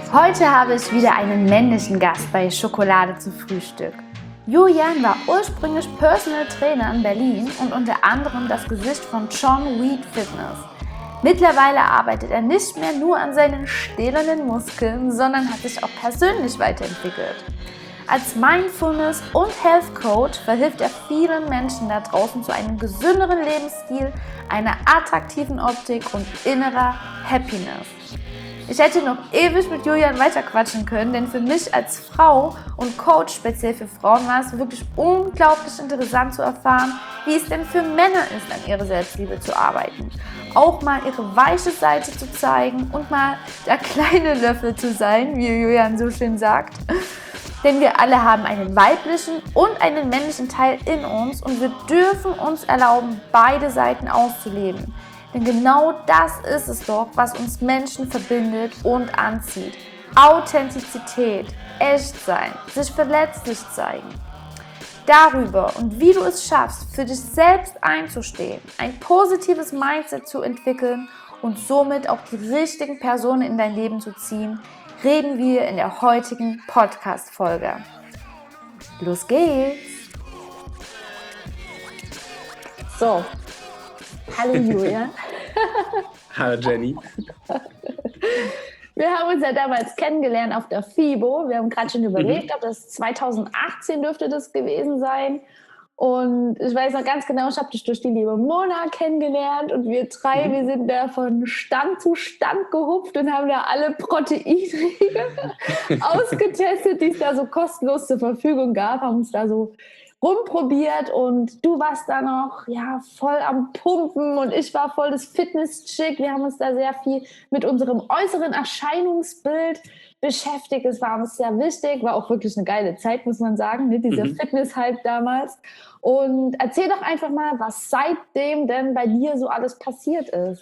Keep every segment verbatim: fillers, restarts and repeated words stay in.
Heute habe ich wieder einen männlichen Gast bei Schokolade zu Frühstück. Julian war ursprünglich Personal Trainer in Berlin und unter anderem das Gesicht von John Reed Fitness. Mittlerweile arbeitet er nicht mehr nur an seinen stählernen Muskeln, sondern hat sich auch persönlich weiterentwickelt. Als Mindfulness- und Health Coach verhilft er vielen Menschen da draußen zu einem gesünderen Lebensstil, einer attraktiven Optik und innerer Happiness. Ich hätte noch ewig mit Julian weiterquatschen können, denn für mich als Frau und Coach speziell für Frauen war es wirklich unglaublich interessant zu erfahren, wie es denn für Männer ist, an ihrer Selbstliebe zu arbeiten. Auch mal ihre weiche Seite zu zeigen und mal der kleine Löffel zu sein, wie Julian so schön sagt. Denn wir alle haben einen weiblichen und einen männlichen Teil in uns und wir dürfen uns erlauben, beide Seiten auszuleben. Denn genau das ist es doch, was uns Menschen verbindet und anzieht. Authentizität, Echtsein, sich verletzlich zeigen. Darüber und wie du es schaffst, für dich selbst einzustehen, ein positives Mindset zu entwickeln und somit auch die richtigen Personen in dein Leben zu ziehen, reden wir in der heutigen Podcast-Folge. Los geht's! So, hallo Julian. Hallo Jenny. Wir haben uns ja damals kennengelernt auf der FIBO. Wir haben gerade schon überlegt, mhm. ob das zweitausendachtzehn dürfte das gewesen sein. Und ich weiß noch ganz genau, ich habe dich durch die liebe Mona kennengelernt und wir drei, mhm. wir sind da von Stand zu Stand gehupft und haben da alle Proteinriegel ausgetestet, die es da so kostenlos zur Verfügung gab, haben uns da so rumprobiert und du warst da noch ja, voll am Pumpen und ich war voll das Fitness-Chick. Wir haben uns da sehr viel mit unserem äußeren Erscheinungsbild beschäftigt. Es war uns sehr wichtig, war auch wirklich eine geile Zeit, muss man sagen, ne? Dieser mhm. Fitness-Hype damals. Und erzähl doch einfach mal, was seitdem denn bei dir so alles passiert ist.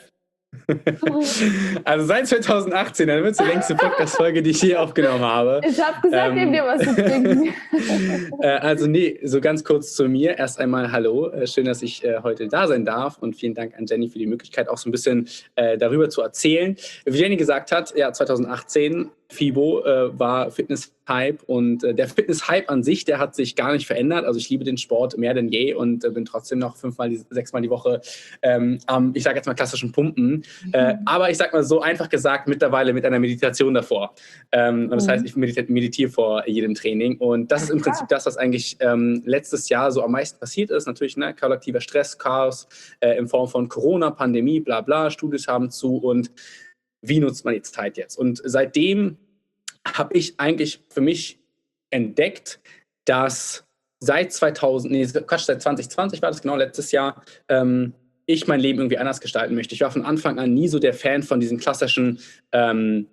Also seit zweitausendachtzehn, dann wird es die längste Podcast-Folge, die ich je aufgenommen habe. Ich habe gesagt, ähm, dir was zu trinken. äh, also nee, so ganz kurz zu mir. Erst einmal hallo, äh, schön, dass ich äh, heute da sein darf und vielen Dank an Jenny für die Möglichkeit, auch so ein bisschen äh, darüber zu erzählen. Wie Jenny gesagt hat, ja, zweitausendachtzehn, FIBO äh, war Fitness-Hype und äh, der Fitness-Hype an sich, der hat sich gar nicht verändert. Also ich liebe den Sport mehr denn je und äh, bin trotzdem noch fünfmal, die, sechsmal die Woche ähm, am, ich sage jetzt mal, klassischen Pumpen. Mhm. Äh, aber ich sag mal so einfach gesagt, mittlerweile mit einer Meditation davor. Ähm, und das mhm. heißt, ich meditiere, meditiere vor jedem Training und das ist im Prinzip das, was eigentlich ähm, letztes Jahr so am meisten passiert ist. Natürlich, ne, kollektiver Stress, Chaos äh, in Form von Corona, Pandemie, bla bla, Studios haben zu und wie nutzt man die Zeit jetzt? Und seitdem habe ich eigentlich für mich entdeckt, dass seit zweitausend, nee, Quatsch, seit zwanzig zwanzig war das genau, letztes Jahr, ähm, ich mein Leben irgendwie anders gestalten möchte. Ich war von Anfang an nie so der Fan von diesem klassischen ähm,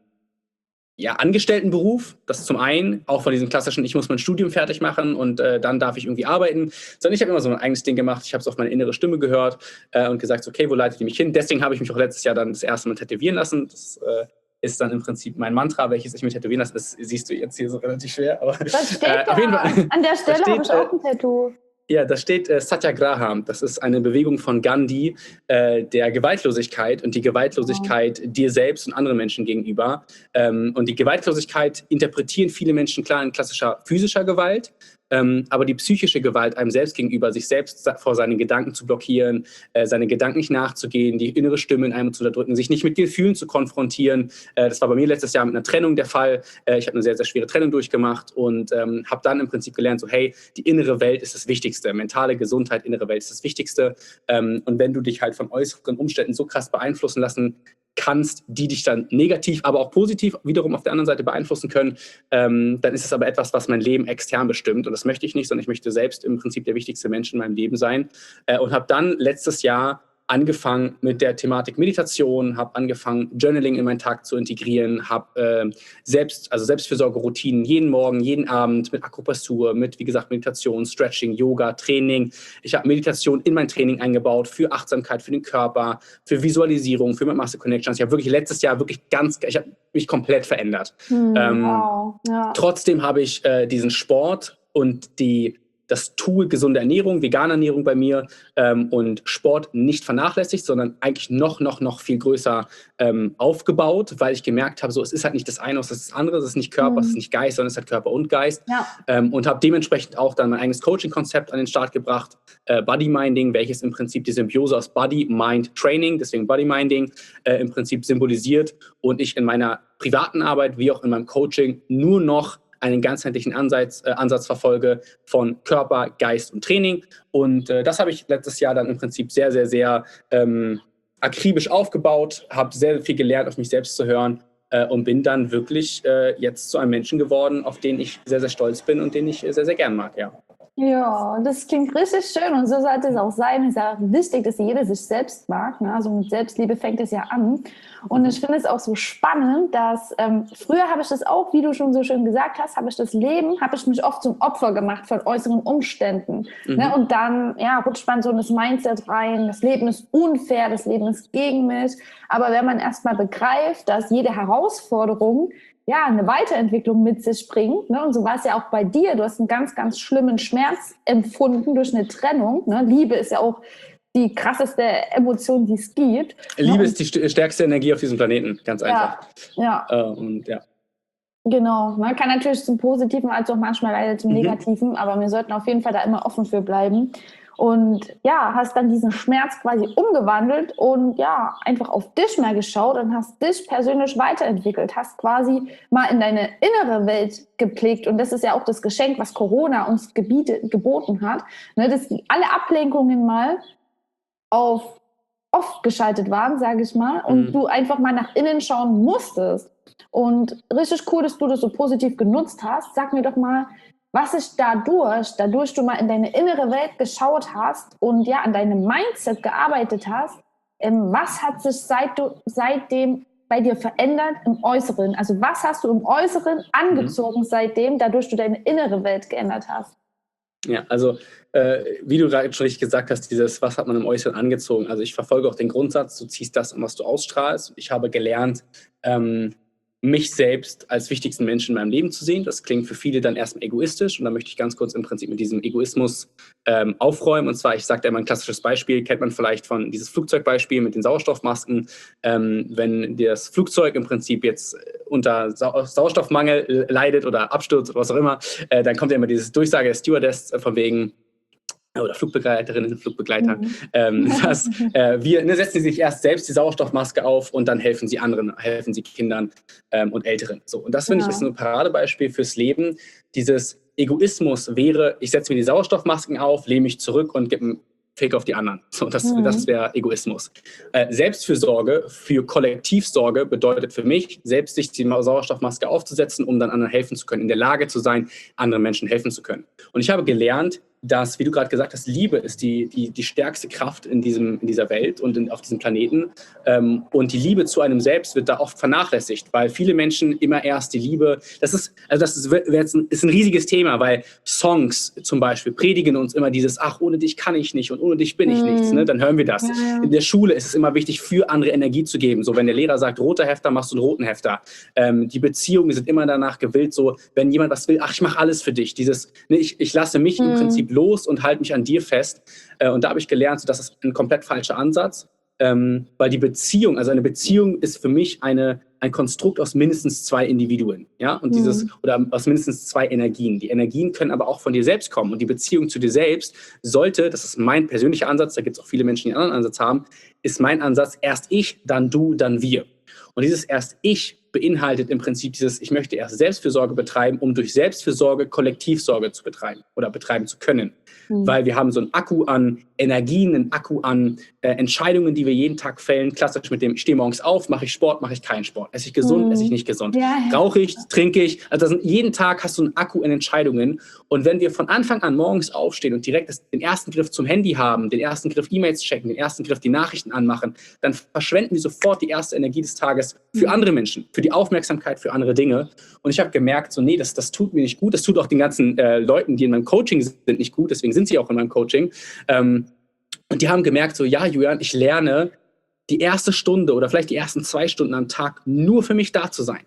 ja, Angestelltenberuf. Das zum einen, auch von diesem klassischen, ich muss mein Studium fertig machen und äh, dann darf ich irgendwie arbeiten. Sondern ich habe immer so mein eigenes Ding gemacht. Ich habe es auf meine innere Stimme gehört äh, und gesagt, okay, wo leitet die mich hin? Deswegen habe ich mich auch letztes Jahr dann das erste Mal tätowieren lassen. Das äh, ist dann im Prinzip mein Mantra, welches ich mir tätowieren lasse. Das siehst du jetzt hier so relativ schwer. Aber, Was steht äh, da? Auf jeden Fall, an der Stelle habe ich auch ein Tattoo. Ja, da steht äh, Satyagraha. Das ist eine Bewegung von Gandhi, äh, der Gewaltlosigkeit und die Gewaltlosigkeit oh. dir selbst und anderen Menschen gegenüber. Ähm, und die Gewaltlosigkeit interpretieren viele Menschen klar in klassischer physischer Gewalt. Ähm, aber die psychische Gewalt einem selbst gegenüber, sich selbst vor seinen Gedanken zu blockieren, äh, seine Gedanken nicht nachzugehen, die innere Stimme in einem zu unterdrücken, sich nicht mit Gefühlen zu konfrontieren. Äh, das war bei mir letztes Jahr mit einer Trennung der Fall. Äh, ich habe eine sehr, sehr schwere Trennung durchgemacht und ähm, habe dann im Prinzip gelernt, so hey, die innere Welt ist das Wichtigste. Mentale Gesundheit, innere Welt ist das Wichtigste. Ähm, und wenn du dich halt von äußeren Umständen so krass beeinflussen lassen kannst, die dich dann negativ, aber auch positiv wiederum auf der anderen Seite beeinflussen können, ähm, dann ist es aber etwas, was mein Leben extern bestimmt. Und das möchte ich nicht, sondern ich möchte selbst im Prinzip der wichtigste Mensch in meinem Leben sein. Äh, und habe dann letztes Jahr angefangen mit der Thematik Meditation, habe angefangen, Journaling in meinen Tag zu integrieren, habe äh, selbst, also Selbstfürsorge-Routinen jeden Morgen, jeden Abend mit Akupressur, mit, wie gesagt, Meditation, Stretching, Yoga, Training. Ich habe Meditation in mein Training eingebaut für Achtsamkeit, für den Körper, für Visualisierung, für Muscle Connections. Ich habe wirklich letztes Jahr wirklich ganz, ich habe mich komplett verändert. Hm, ähm, wow. Ja. Trotzdem habe ich äh, diesen Sport und die das Tool gesunde Ernährung, vegane Ernährung bei mir ähm, und Sport nicht vernachlässigt, sondern eigentlich noch, noch, noch viel größer ähm, aufgebaut, weil ich gemerkt habe, so, es ist halt nicht das eine, es ist das andere, es ist nicht Körper, mhm. es ist nicht Geist, sondern es ist halt Körper und Geist. Ja. Ähm, und habe dementsprechend auch dann mein eigenes Coaching-Konzept an den Start gebracht, äh, Body-Minding, welches im Prinzip die Symbiose aus Body, Mind, Training, deswegen Body-Minding, äh, im Prinzip symbolisiert und ich in meiner privaten Arbeit wie auch in meinem Coaching nur noch einen ganzheitlichen Ansatz, äh, Ansatz verfolge von Körper, Geist und Training. Und äh, das habe ich letztes Jahr dann im Prinzip sehr, sehr, sehr ähm, akribisch aufgebaut, habe sehr viel gelernt, auf mich selbst zu hören äh, und bin dann wirklich äh, jetzt zu einem Menschen geworden, auf den ich sehr, sehr stolz bin und den ich sehr, sehr gern mag, ja. Ja, das klingt richtig schön und so sollte es auch sein. Es ist ja wichtig, dass jeder sich selbst mag. Ne? Also mit Selbstliebe fängt es ja an. Und ich finde es auch so spannend, dass ähm, früher habe ich das auch, wie du schon so schön gesagt hast, habe ich das Leben, habe ich mich oft zum Opfer gemacht von äußeren Umständen. Mhm. Ne? Und dann ja, rutscht man so in das Mindset rein, das Leben ist unfair, das Leben ist gegen mich. Aber wenn man erstmal begreift, dass jede Herausforderung ja, eine Weiterentwicklung mit sich bringt. Ne? Und so war es ja auch bei dir. Du hast einen ganz, ganz schlimmen Schmerz empfunden durch eine Trennung. Ne? Liebe ist ja auch die krasseste Emotion, die es gibt. Liebe ne? ist die stärkste Energie auf diesem Planeten, ganz einfach. Ja, ja. Äh, und ja. Genau, man kann natürlich zum Positiven als auch manchmal leider zum mhm. Negativen, aber wir sollten auf jeden Fall da immer offen für bleiben. Und ja, hast dann diesen Schmerz quasi umgewandelt und ja, einfach auf dich mal geschaut und hast dich persönlich weiterentwickelt, hast quasi mal in deine innere Welt geblickt. Und das ist ja auch das Geschenk, was Corona uns gebiete, geboten hat, ne, dass alle Ablenkungen mal auf off geschaltet waren, sage ich mal, und mhm. du einfach mal nach innen schauen musstest. Und richtig cool, dass du das so positiv genutzt hast. Sag mir doch mal, was ist dadurch, dadurch du mal in deine innere Welt geschaut hast und ja an deinem Mindset gearbeitet hast, ähm, was hat sich seit du, seitdem bei dir verändert im Äußeren? Also was hast du im Äußeren angezogen mhm. seitdem, dadurch du deine innere Welt geändert hast? Ja, also äh, wie du gerade schon richtig gesagt hast, dieses, was hat man im Äußeren angezogen? Also ich verfolge auch den Grundsatz, du ziehst das an, was du ausstrahlst. Ich habe gelernt, ähm, mich selbst als wichtigsten Menschen in meinem Leben zu sehen. Das klingt für viele dann erstmal egoistisch und da möchte ich ganz kurz im Prinzip mit diesem Egoismus ähm, aufräumen. Und zwar, ich sage dir mal ein klassisches Beispiel, kennt man vielleicht von dieses Flugzeugbeispiel mit den Sauerstoffmasken. Ähm, wenn das Flugzeug im Prinzip jetzt unter Sau- Sauerstoffmangel leidet oder Absturz oder was auch immer, äh, dann kommt ja immer diese Durchsage der Stewardess äh, von wegen, oder Flugbegleiterinnen, Flugbegleiter, mhm. ähm, dass äh, wir ne, setzen sie sich erst selbst die Sauerstoffmaske auf und dann helfen sie anderen, helfen sie Kindern ähm, und Älteren. So, und das finde ja. ich ist ein Paradebeispiel fürs Leben. Dieses Egoismus wäre, ich setze mir die Sauerstoffmasken auf, lehne mich zurück und gebe einen Fick auf die anderen. So, das, mhm. das wäre Egoismus. Äh, Selbstfürsorge für Kollektivsorge bedeutet für mich, selbst sich die Sauerstoffmaske aufzusetzen, um dann anderen helfen zu können, in der Lage zu sein, anderen Menschen helfen zu können. Und ich habe gelernt, dass, wie du gerade gesagt hast, Liebe ist die, die, die stärkste Kraft in, diesem, in dieser Welt und in, auf diesem Planeten. Ähm, und die Liebe zu einem selbst wird da oft vernachlässigt, weil viele Menschen immer erst die Liebe, das ist, also das ist, ist, ein, ist ein riesiges Thema, weil Songs zum Beispiel predigen uns immer dieses, ach, ohne dich kann ich nicht und ohne dich bin ich mhm. nichts. Ne? Dann hören wir das. Ja, ja. In der Schule ist es immer wichtig, für andere Energie zu geben. So, wenn der Lehrer sagt, roter Hefter, machst du einen roten Hefter. Ähm, die Beziehungen sind immer danach gewillt, so, wenn jemand was will, ach, ich mache alles für dich. Dieses, ne, ich, ich lasse mich mhm. im Prinzip los und halte mich an dir fest. Äh, und da habe ich gelernt, so, das ist ein komplett falscher Ansatz, ähm, weil die Beziehung, also eine Beziehung ist für mich eine, ein Konstrukt aus mindestens zwei Individuen, ja, und dieses, mhm. oder aus mindestens zwei Energien. Die Energien können aber auch von dir selbst kommen und die Beziehung zu dir selbst sollte, das ist mein persönlicher Ansatz, da gibt es auch viele Menschen, die einen anderen Ansatz haben, ist mein Ansatz, erst ich, dann du, dann wir. Und dieses erst ich beinhaltet im Prinzip dieses, ich möchte erst Selbstfürsorge betreiben, um durch Selbstfürsorge Kollektivsorge zu betreiben oder betreiben zu können. Mhm. Weil wir haben so einen Akku an Energien, einen Akku an äh, Entscheidungen, die wir jeden Tag fällen. Klassisch mit dem, ich stehe morgens auf, mache ich Sport, mache ich keinen Sport. Esse ich gesund, mhm. esse ich nicht gesund. Ja, ja. Rauche ich, trinke ich. Also das sind, jeden Tag hast du einen Akku in Entscheidungen. Und wenn wir von Anfang an morgens aufstehen und direkt das, den ersten Griff zum Handy haben, den ersten Griff E-Mails checken, den ersten Griff die Nachrichten anmachen, dann verschwenden wir sofort die erste Energie des Tages für mhm. andere Menschen, für die Aufmerksamkeit für andere Dinge. Und ich habe gemerkt, so nee, das, das tut mir nicht gut. Das tut auch den ganzen äh, Leuten, die in meinem Coaching sind, nicht gut. Deswegen sind sie auch in meinem Coaching. Ähm, und die haben gemerkt, so ja, Julian, ich lerne die erste Stunde oder vielleicht die ersten zwei Stunden am Tag nur für mich da zu sein.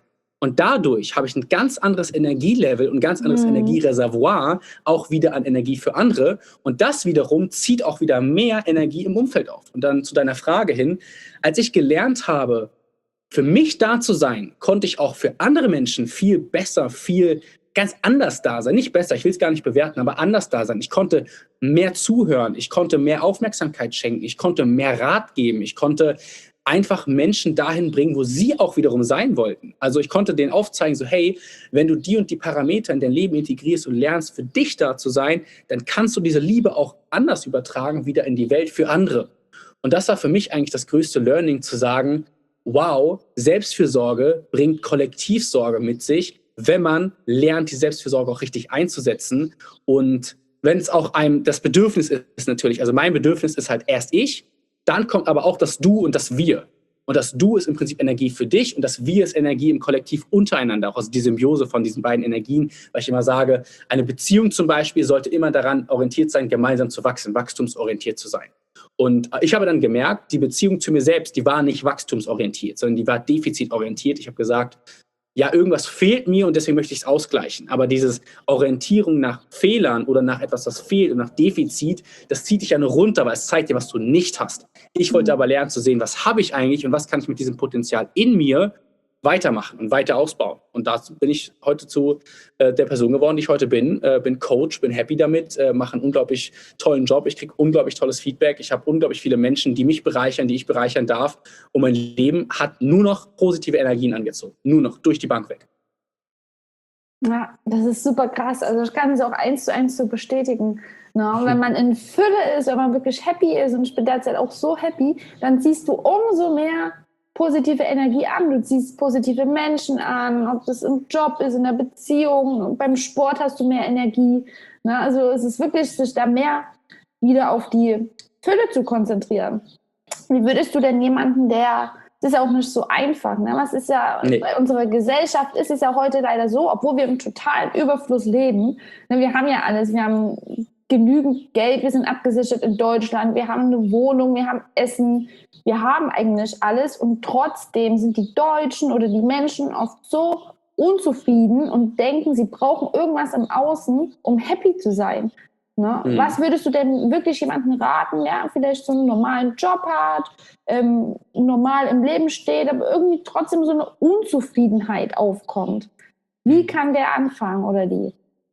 Und dadurch habe ich ein ganz anderes Energielevel und ein ganz anderes mhm. Energiereservoir auch wieder an Energie für andere. Und das wiederum zieht auch wieder mehr Energie im Umfeld auf. Und dann zu deiner Frage hin, als ich gelernt habe, für mich da zu sein, konnte ich auch für andere Menschen viel besser, viel ganz anders da sein. Nicht besser, ich will es gar nicht bewerten, aber anders da sein. Ich konnte mehr zuhören, ich konnte mehr Aufmerksamkeit schenken, ich konnte mehr Rat geben, ich konnte einfach Menschen dahin bringen, wo sie auch wiederum sein wollten. Also ich konnte denen aufzeigen, so hey, wenn du die und die Parameter in dein Leben integrierst und lernst, für dich da zu sein, dann kannst du diese Liebe auch anders übertragen, wieder in die Welt für andere. Und das war für mich eigentlich das größte Learning, zu sagen, wow, Selbstfürsorge bringt Kollektivsorge mit sich, wenn man lernt, die Selbstfürsorge auch richtig einzusetzen. Und wenn es auch einem das Bedürfnis ist natürlich, also mein Bedürfnis ist halt erst ich, dann kommt aber auch das Du und das Wir. Und das Du ist im Prinzip Energie für dich und das Wir ist Energie im Kollektiv untereinander, auch also die Symbiose von diesen beiden Energien, weil ich immer sage, eine Beziehung zum Beispiel sollte immer daran orientiert sein, gemeinsam zu wachsen, wachstumsorientiert zu sein. Und ich habe dann gemerkt, die Beziehung zu mir selbst, die war nicht wachstumsorientiert, sondern die war defizitorientiert. Ich habe gesagt, ja, irgendwas fehlt mir und deswegen möchte ich es ausgleichen. Aber dieses Orientierung nach Fehlern oder nach etwas, das fehlt und nach Defizit, das zieht dich ja nur runter, weil es zeigt dir, was du nicht hast. Ich wollte aber lernen zu sehen, was habe ich eigentlich und was kann ich mit diesem Potenzial in mir weitermachen und weiter ausbauen. Und da bin ich heute zu äh, der Person geworden, die ich heute bin. Äh, bin Coach, bin happy damit, äh, mache einen unglaublich tollen Job. Ich kriege unglaublich tolles Feedback. Ich habe unglaublich viele Menschen, die mich bereichern, die ich bereichern darf. Und mein Leben hat nur noch positive Energien angezogen. Nur noch, durch die Bank weg. Ja, das ist super krass. Also ich kann es auch eins zu eins so bestätigen. Na, wenn man in Fülle ist, wenn man wirklich happy ist, und ich bin derzeit auch so happy, dann ziehst du umso mehr positive Energie an. Du ziehst positive Menschen an, ob das im Job ist, in der Beziehung, beim Sport hast du mehr Energie. Na, also es ist wirklich, sich da mehr wieder auf die Fülle zu konzentrieren. Wie würdest du denn jemanden, der, das ist ja auch nicht so einfach, ne? Was ist ja, nee. Bei unserer Gesellschaft ist es ja heute leider so, obwohl wir im totalen Überfluss leben, ne, wir haben ja alles, wir haben genügend Geld, wir sind abgesichert in Deutschland, wir haben eine Wohnung, wir haben Essen, wir haben eigentlich alles und trotzdem sind die Deutschen oder die Menschen oft so unzufrieden und denken, sie brauchen irgendwas im Außen, um happy zu sein. Ne? Mhm. Was würdest du denn wirklich jemandem raten, der vielleicht so einen normalen Job hat, ähm, normal im Leben steht, aber irgendwie trotzdem so eine Unzufriedenheit aufkommt? Wie kann der anfangen oder die?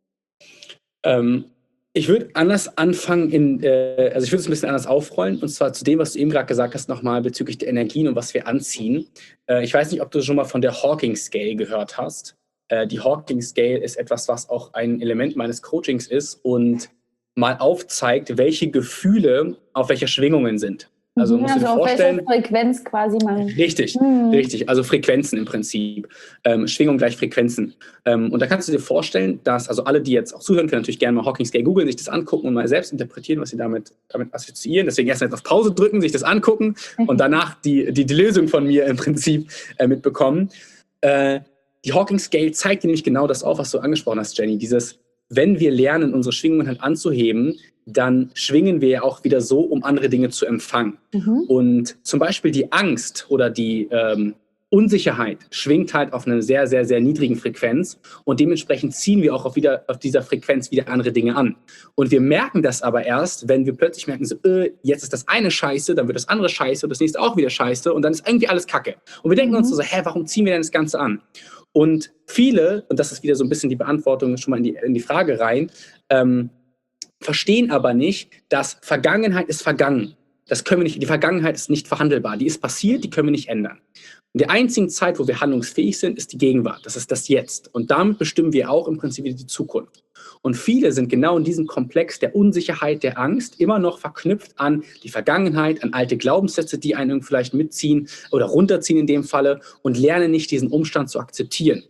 Ähm. Ich würde anders anfangen, in, äh, also ich würde es ein bisschen anders aufrollen, und zwar zu dem, was du eben gerade gesagt hast, nochmal bezüglich der Energien und was wir anziehen. Äh, ich weiß nicht, ob du schon mal von der Hawking Scale gehört hast. Äh, die Hawking Scale ist etwas, was auch ein Element meines Coachings ist und mal aufzeigt, welche Gefühle auf welcher Schwingungen sind. Also musst also du dir auf vorstellen, welche Frequenz quasi man... Richtig, hm. richtig. Also Frequenzen im Prinzip. Ähm, Schwingung gleich Frequenzen. Ähm, und da kannst du dir vorstellen, dass, also alle, die jetzt auch zuhören, können natürlich gerne mal Hawking Scale googeln, sich das angucken und mal selbst interpretieren, was sie damit, damit assoziieren. Deswegen erst mal auf Pause drücken, sich das angucken und danach die, die, die Lösung von mir im Prinzip äh, mitbekommen. Äh, die Hawking Scale zeigt dir nämlich genau das auf, was du angesprochen hast, Jenny. Dieses, wenn wir lernen, unsere Schwingungen halt anzuheben, dann schwingen wir ja auch wieder so, um andere Dinge zu empfangen. Mhm. Und zum Beispiel die Angst oder die ähm, Unsicherheit schwingt halt auf einer sehr, sehr, sehr niedrigen Frequenz und dementsprechend ziehen wir auch auf, wieder, auf dieser Frequenz wieder andere Dinge an. Und wir merken das aber erst, wenn wir plötzlich merken, so, äh, jetzt ist das eine scheiße, dann wird das andere scheiße und das nächste auch wieder scheiße und dann ist irgendwie alles Kacke. Und wir denken mhm. uns so, hä, warum ziehen wir denn das Ganze an? Und viele, und das ist wieder so ein bisschen die Beantwortung schon mal in die, in die Frage rein, ähm, verstehen aber nicht, dass Vergangenheit ist vergangen. Das können wir nicht, die Vergangenheit ist nicht verhandelbar. Die ist passiert, die können wir nicht ändern. Und die einzige Zeit, wo wir handlungsfähig sind, ist die Gegenwart. Das ist das Jetzt. Und damit bestimmen wir auch im Prinzip die Zukunft. Und viele sind genau in diesem Komplex der Unsicherheit, der Angst immer noch verknüpft an die Vergangenheit, an alte Glaubenssätze, die einen vielleicht mitziehen oder runterziehen in dem Falle und lernen nicht, diesen Umstand zu akzeptieren.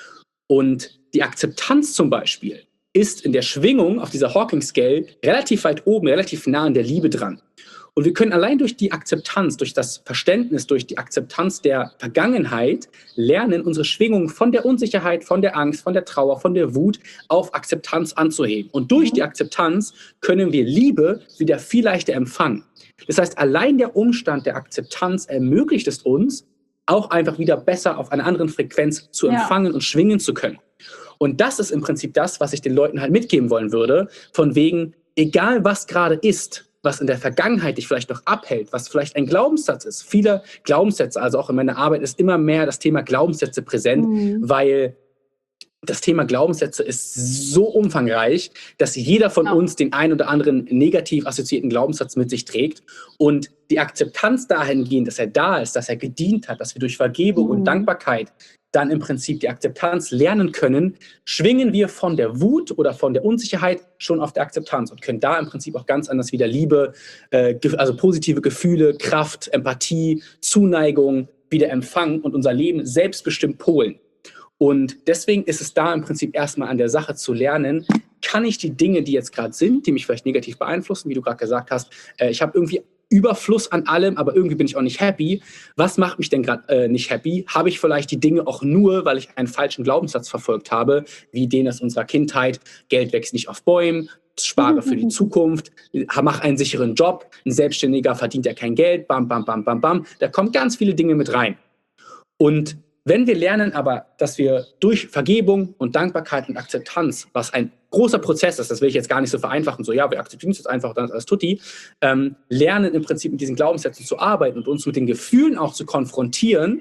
Und die Akzeptanz zum Beispiel ist in der Schwingung auf dieser Hawking Scale relativ weit oben, relativ nah an der Liebe dran. Und wir können allein durch die Akzeptanz, durch das Verständnis, durch die Akzeptanz der Vergangenheit lernen, unsere Schwingung von der Unsicherheit, von der Angst, von der Trauer, von der Wut auf Akzeptanz anzuheben. Und durch die Akzeptanz können wir Liebe wieder viel leichter empfangen. Das heißt, allein der Umstand der Akzeptanz ermöglicht es uns, auch einfach wieder besser auf einer anderen Frequenz zu empfangen ja. und schwingen zu können. Und das ist im Prinzip das, was ich den Leuten halt mitgeben wollen würde, von wegen, egal was gerade ist, was in der Vergangenheit dich vielleicht noch abhält, was vielleicht ein Glaubenssatz ist. Viele Glaubenssätze, also auch in meiner Arbeit ist immer mehr das Thema Glaubenssätze präsent, mhm. weil das Thema Glaubenssätze ist so umfangreich, dass jeder von ja. uns den ein oder anderen negativ assoziierten Glaubenssatz mit sich trägt. Und die Akzeptanz dahingehend, dass er da ist, dass er gedient hat, dass wir durch Vergebung mhm. und Dankbarkeit dann im Prinzip die Akzeptanz lernen können, schwingen wir von der Wut oder von der Unsicherheit schon auf der Akzeptanz und können da im Prinzip auch ganz anders wieder Liebe, äh, also positive Gefühle, Kraft, Empathie, Zuneigung wieder empfangen und unser Leben selbstbestimmt polen. Und deswegen ist es da im Prinzip erstmal an der Sache zu lernen, kann ich die Dinge, die jetzt gerade sind, die mich vielleicht negativ beeinflussen, wie du gerade gesagt hast, äh, ich habe irgendwie Überfluss an allem, aber irgendwie bin ich auch nicht happy. Was macht mich denn gerade äh, nicht happy? Habe ich vielleicht die Dinge auch nur, weil ich einen falschen Glaubenssatz verfolgt habe, wie den aus unserer Kindheit, Geld wächst nicht auf Bäumen, spare für die Zukunft, mach einen sicheren Job, ein Selbstständiger verdient ja kein Geld, bam, bam, bam, bam, bam. Da kommen ganz viele Dinge mit rein. Und wenn wir lernen aber, dass wir durch Vergebung und Dankbarkeit und Akzeptanz, was ein großer Prozess ist, das will ich jetzt gar nicht so vereinfachen, so ja, wir akzeptieren es jetzt einfach, dann ist alles tutti, ähm, lernen im Prinzip mit diesen Glaubenssätzen zu arbeiten und uns mit den Gefühlen auch zu konfrontieren,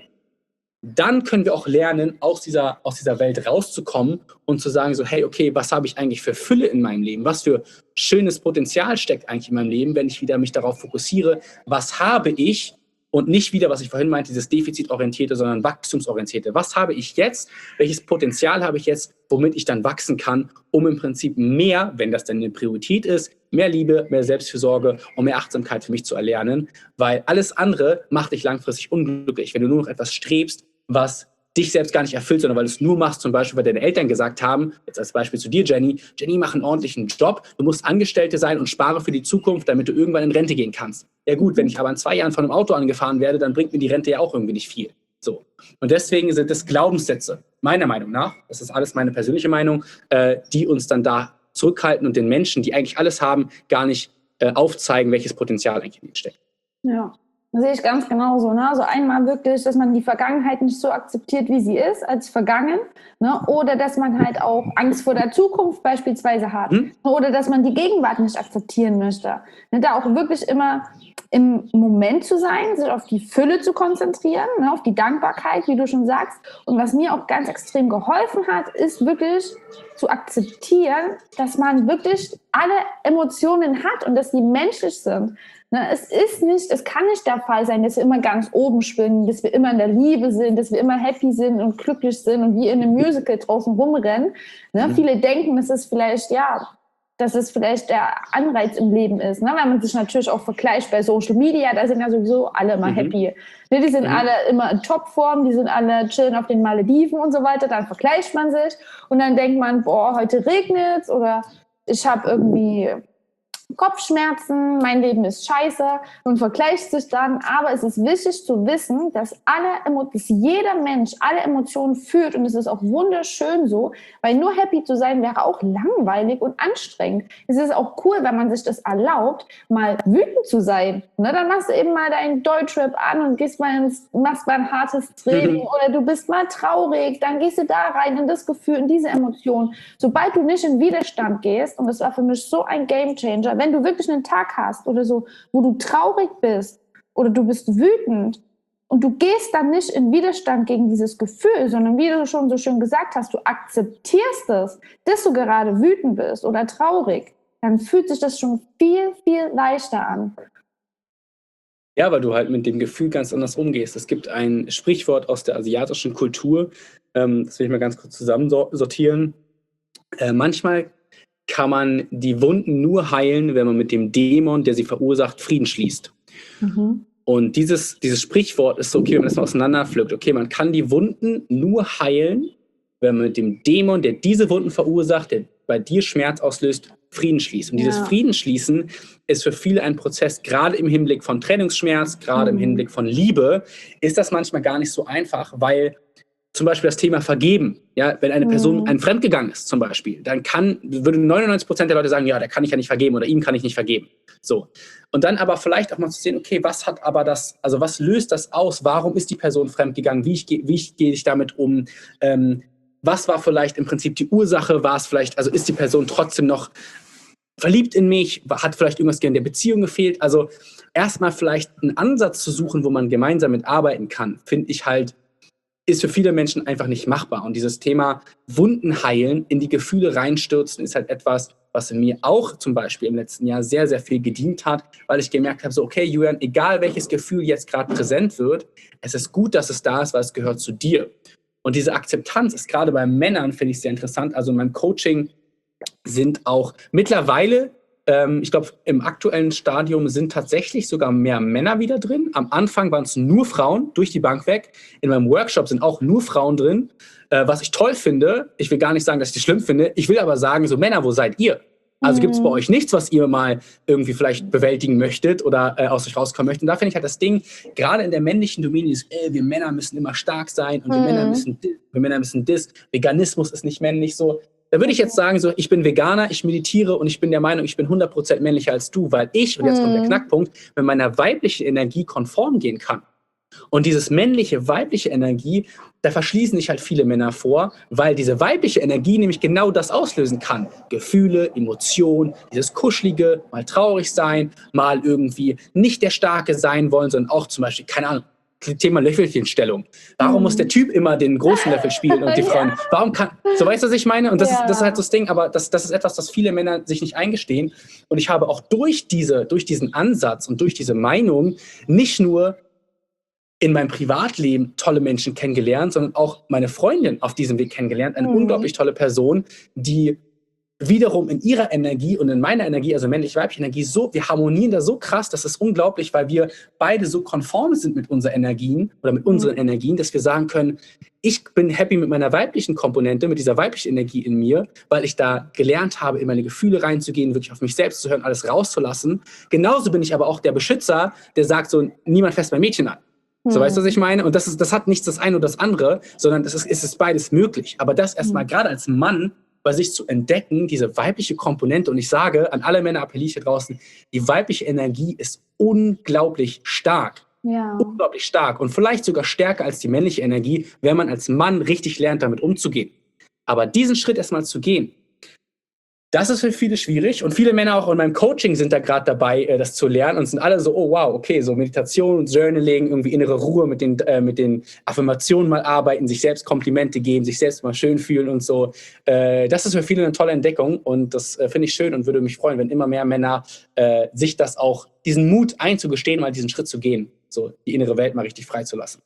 dann können wir auch lernen, aus dieser, aus dieser Welt rauszukommen und zu sagen so, hey, okay, was habe ich eigentlich für Fülle in meinem Leben? Was für schönes Potenzial steckt eigentlich in meinem Leben, wenn ich wieder mich darauf fokussiere, was habe ich? Und nicht wieder, was ich vorhin meinte, dieses defizitorientierte, sondern wachstumsorientierte. Was habe ich jetzt? Welches Potenzial habe ich jetzt, womit ich dann wachsen kann, um im Prinzip mehr, wenn das denn eine Priorität ist, mehr Liebe, mehr Selbstfürsorge und mehr Achtsamkeit für mich zu erlernen. Weil alles andere macht dich langfristig unglücklich. Wenn du nur noch etwas strebst, was dich selbst gar nicht erfüllt, sondern weil du es nur machst, zum Beispiel, weil deine Eltern gesagt haben, jetzt als Beispiel zu dir, Jenny, Jenny, mach einen ordentlichen Job, du musst Angestellte sein und spare für die Zukunft, damit du irgendwann in Rente gehen kannst. Ja gut, wenn ich aber in zwei Jahren von einem Auto angefahren werde, dann bringt mir die Rente ja auch irgendwie nicht viel. So. Und deswegen sind es Glaubenssätze, meiner Meinung nach, das ist alles meine persönliche Meinung, äh, die uns dann da zurückhalten und den Menschen, die eigentlich alles haben, gar nicht äh, aufzeigen, welches Potenzial eigentlich in ihnen steckt. Ja. Das sehe ich ganz genauso. Ne? Also einmal wirklich, dass man die Vergangenheit nicht so akzeptiert, wie sie ist, als vergangen. Ne? Oder dass man halt auch Angst vor der Zukunft beispielsweise hat. Hm? Oder dass man die Gegenwart nicht akzeptieren möchte. Ne? Da auch wirklich immer im Moment zu sein, sich auf die Fülle zu konzentrieren, ne? Auf die Dankbarkeit, wie du schon sagst. Und was mir auch ganz extrem geholfen hat, ist wirklich zu akzeptieren, dass man wirklich alle Emotionen hat und dass die menschlich sind. Ne, es ist nicht, es kann nicht der Fall sein, dass wir immer ganz oben schwingen, dass wir immer in der Liebe sind, dass wir immer happy sind und glücklich sind und wie in einem Musical draußen rumrennen. Ne, mhm. Viele denken, dass es vielleicht, ja, dass es vielleicht der Anreiz im Leben ist. Ne, weil man sich natürlich auch vergleicht bei Social Media, da sind ja sowieso alle immer mhm. happy. Ne, die sind mhm. alle immer in Topform, die sind alle chillen auf den Malediven und so weiter. Dann vergleicht man sich und dann denkt man, boah, heute regnet's oder ich habe irgendwie Kopfschmerzen, mein Leben ist scheiße und vergleicht sich dann. Aber es ist wichtig zu wissen, dass, alle, dass jeder Mensch alle Emotionen fühlt und es ist auch wunderschön so, weil nur happy zu sein wäre auch langweilig und anstrengend. Es ist auch cool, wenn man sich das erlaubt, mal wütend zu sein. Ne, dann machst du eben mal deinen Deutschrap an und gehst mal ins, machst mal ein hartes Training mhm. oder du bist mal traurig, dann gehst du da rein in das Gefühl, in diese Emotion. Sobald du nicht in Widerstand gehst, und das war für mich so ein Gamechanger, wenn du wirklich einen Tag hast oder so, wo du traurig bist oder du bist wütend und du gehst dann nicht in Widerstand gegen dieses Gefühl, sondern wie du schon so schön gesagt hast, du akzeptierst es, dass du gerade wütend bist oder traurig, dann fühlt sich das schon viel, viel leichter an. Ja, weil du halt mit dem Gefühl ganz anders umgehst. Es gibt ein Sprichwort aus der asiatischen Kultur, ähm, das will ich mal ganz kurz zusammensortieren. Äh, manchmal kann man die Wunden nur heilen, wenn man mit dem Dämon, der sie verursacht, Frieden schließt. Mhm. Und dieses, dieses Sprichwort ist so, okay, wenn man das mal auseinanderpflückt, okay, man kann die Wunden nur heilen, wenn man mit dem Dämon, der diese Wunden verursacht, der bei dir Schmerz auslöst, Frieden schließt. Und ja. dieses Friedensschließen ist für viele ein Prozess, gerade im Hinblick von Trennungsschmerz, gerade mhm. im Hinblick von Liebe, ist das manchmal gar nicht so einfach, weil zum Beispiel das Thema Vergeben. Ja, wenn eine Person Mhm. ein Fremdgegangen ist zum Beispiel, dann kann, würden neunundneunzig Prozent der Leute sagen, ja, der kann ich ja nicht vergeben oder ihm kann ich nicht vergeben. So. Und dann aber vielleicht auch mal zu sehen, okay, was hat aber das, also was löst das aus? Warum ist die Person fremdgegangen? Wie, ich, ge- wie ich, gehe ich damit um? Ähm, was war vielleicht im Prinzip die Ursache? War es vielleicht, also ist die Person trotzdem noch verliebt in mich? Hat vielleicht irgendwas in der Beziehung gefehlt? Also erstmal vielleicht einen Ansatz zu suchen, wo man gemeinsam mitarbeiten kann, finde ich halt, ist für viele Menschen einfach nicht machbar. Und dieses Thema Wunden heilen, in die Gefühle reinstürzen, ist halt etwas, was mir auch zum Beispiel im letzten Jahr sehr, sehr viel gedient hat, weil ich gemerkt habe, so, okay, Julian, egal welches Gefühl jetzt gerade präsent wird, es ist gut, dass es da ist, weil es gehört zu dir. Und diese Akzeptanz ist gerade bei Männern, finde ich, sehr interessant. Also in meinem Coaching sind auch mittlerweile, ähm, ich glaube, im aktuellen Stadium sind tatsächlich sogar mehr Männer wieder drin. Am Anfang waren es nur Frauen, durch die Bank weg. In meinem Workshop sind auch nur Frauen drin. Äh, was ich toll finde, ich will gar nicht sagen, dass ich das schlimm finde, ich will aber sagen, so Männer, wo seid ihr? Also gibt es bei Mhm. euch nichts, was ihr mal irgendwie vielleicht bewältigen möchtet oder äh, aus euch rauskommen möchtet? Und da finde ich halt das Ding, gerade in der männlichen Domäne, ist, äh, wir Männer müssen immer stark sein und wir Mhm. Männer müssen dis, wir Männer müssen dis, Veganismus ist nicht männlich so. Da würde ich jetzt sagen, so, ich bin Veganer, ich meditiere und ich bin der Meinung, ich bin hundert Prozent männlicher als du, weil ich, und jetzt kommt der Mhm. Knackpunkt, mit meiner weiblichen Energie konform gehen kann. Und dieses männliche, weibliche Energie, da verschließen sich halt viele Männer vor, weil diese weibliche Energie nämlich genau das auslösen kann. Gefühle, Emotionen, dieses Kuschelige, mal traurig sein, mal irgendwie nicht der Starke sein wollen, sondern auch zum Beispiel, keine Ahnung, Thema Löffelchenstellung. Warum muss der Mhm. Typ immer den großen Löffel spielen und die Ja. Frauen? Warum kann, so weißt du, was ich meine? Und das, ist, das ist halt Ja. das Ding, aber das, das ist etwas, das viele Männer sich nicht eingestehen. Und ich habe auch durch, diese, durch diesen Ansatz und durch diese Meinung nicht nur in meinem Privatleben tolle Menschen kennengelernt, sondern auch meine Freundin auf diesem Weg kennengelernt. Eine Mhm. unglaublich tolle Person, die wiederum in ihrer Energie und in meiner Energie, also männlich-weibliche Energie, so, wir harmonieren da so krass, das ist unglaublich, weil wir beide so konform sind mit unseren Energien oder mit unseren Mhm. Energien, dass wir sagen können, ich bin happy mit meiner weiblichen Komponente, mit dieser weiblichen Energie in mir, weil ich da gelernt habe, in meine Gefühle reinzugehen, wirklich auf mich selbst zu hören, alles rauszulassen. Genauso bin ich aber auch der Beschützer, der sagt so, niemand fasst mein Mädchen an. So, weißt du, was ich meine? Und das, ist, das hat nichts das eine oder das andere, sondern es ist, es ist beides möglich. Aber das erstmal Mhm. gerade als Mann bei sich zu entdecken, diese weibliche Komponente. Und ich sage, an alle Männer appelliere ich hier draußen, die weibliche Energie ist unglaublich stark. Ja. Unglaublich stark. Und vielleicht sogar stärker als die männliche Energie, wenn man als Mann richtig lernt, damit umzugehen. Aber diesen Schritt erstmal zu gehen, das ist für viele schwierig und viele Männer auch in meinem Coaching sind da gerade dabei, das zu lernen und sind alle so, oh wow, okay, so Meditation, Journaling, irgendwie innere Ruhe, mit den, äh, mit den Affirmationen mal arbeiten, sich selbst Komplimente geben, sich selbst mal schön fühlen und so. Äh, das ist für viele eine tolle Entdeckung und das äh, finde ich schön und würde mich freuen, wenn immer mehr Männer äh, sich das auch, diesen Mut einzugestehen, mal diesen Schritt zu gehen, so die innere Welt mal richtig freizulassen.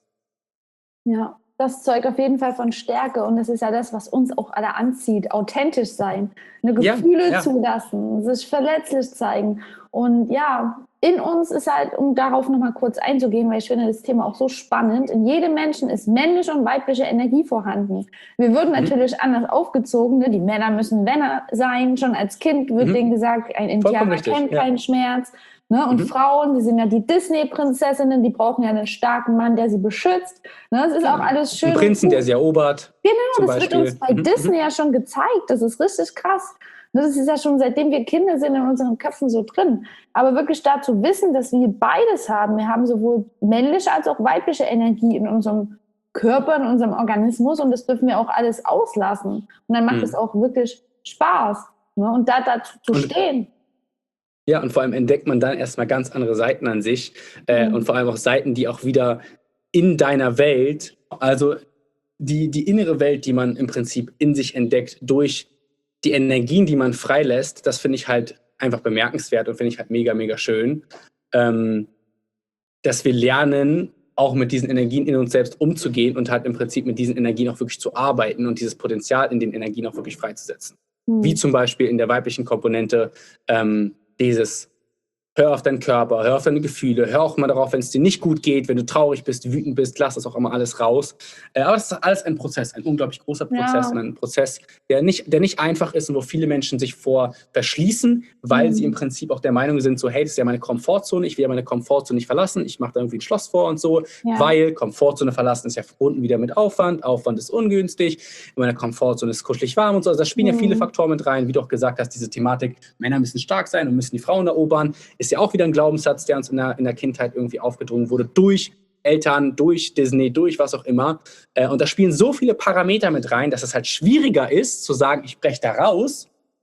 Ja, das zeugt auf jeden Fall von Stärke und das ist ja das, was uns auch alle anzieht. Authentisch sein, eine Ja, Gefühle ja. zulassen, sich verletzlich zeigen. Und ja, in uns ist halt, um darauf nochmal kurz einzugehen, weil ich finde das Thema auch so spannend, in jedem Menschen ist männliche und weibliche Energie vorhanden. Wir würden Mhm. natürlich anders aufgezogen, ne? Die Männer müssen Männer sein, schon als Kind wird Mhm. denen gesagt, ein Vollkommen Indianer richtig, kennt ja. keinen Schmerz. Ne? Und Mhm. Frauen, die sind ja die Disney-Prinzessinnen, die brauchen ja einen starken Mann, der sie beschützt. Ne? Es ist auch alles schön. Ein Prinzen, und der gut. sie erobert. Genau, zum das Beispiel. wird uns bei Mhm. Disney ja schon gezeigt. Das ist richtig krass. Das ist ja schon, seitdem wir Kinder sind, in unseren Köpfen so drin. Aber wirklich da zu wissen, dass wir beides haben. Wir haben sowohl männliche als auch weibliche Energie in unserem Körper, in unserem Organismus. Und das dürfen wir auch alles auslassen. Und dann macht Mhm. es auch wirklich Spaß. Ne? Und da dazu zu Und- stehen. Ja, und vor allem entdeckt man dann erstmal ganz andere Seiten an sich äh, Mhm. und vor allem auch Seiten, die auch wieder in deiner Welt, also die, die innere Welt, die man im Prinzip in sich entdeckt durch die Energien, die man freilässt, das finde ich halt einfach bemerkenswert und finde ich halt mega, mega schön, ähm, dass wir lernen, auch mit diesen Energien in uns selbst umzugehen und halt im Prinzip mit diesen Energien auch wirklich zu arbeiten und dieses Potenzial in den Energien auch wirklich freizusetzen. Mhm. Wie zum Beispiel in der weiblichen Komponente ähm, dieses hör auf deinen Körper, hör auf deine Gefühle, hör auch mal darauf, wenn es dir nicht gut geht, wenn du traurig bist, wütend bist, lass das auch immer alles raus. Äh, aber das ist alles ein Prozess, ein unglaublich großer Prozess Ja. und ein Prozess, der nicht, der nicht einfach ist und wo viele Menschen sich vor verschließen, weil Mhm. sie im Prinzip auch der Meinung sind, so hey, das ist ja meine Komfortzone, ich will ja meine Komfortzone nicht verlassen, ich mache da irgendwie ein Schloss vor und so, Ja. weil Komfortzone verlassen ist ja verbunden wieder mit Aufwand, Aufwand ist ungünstig, in meiner Komfortzone ist es kuschelig warm und so, also da spielen ja viele Mhm. Faktoren mit rein, wie du auch gesagt hast, diese Thematik, Männer müssen stark sein und müssen die Frauen erobern, ist ja auch wieder ein Glaubenssatz, der uns in der, in der Kindheit irgendwie aufgedrungen wurde, durch Eltern, durch Disney, durch was auch immer. Äh, und da spielen so viele Parameter mit rein, dass es halt schwieriger ist, zu sagen, ich breche da raus,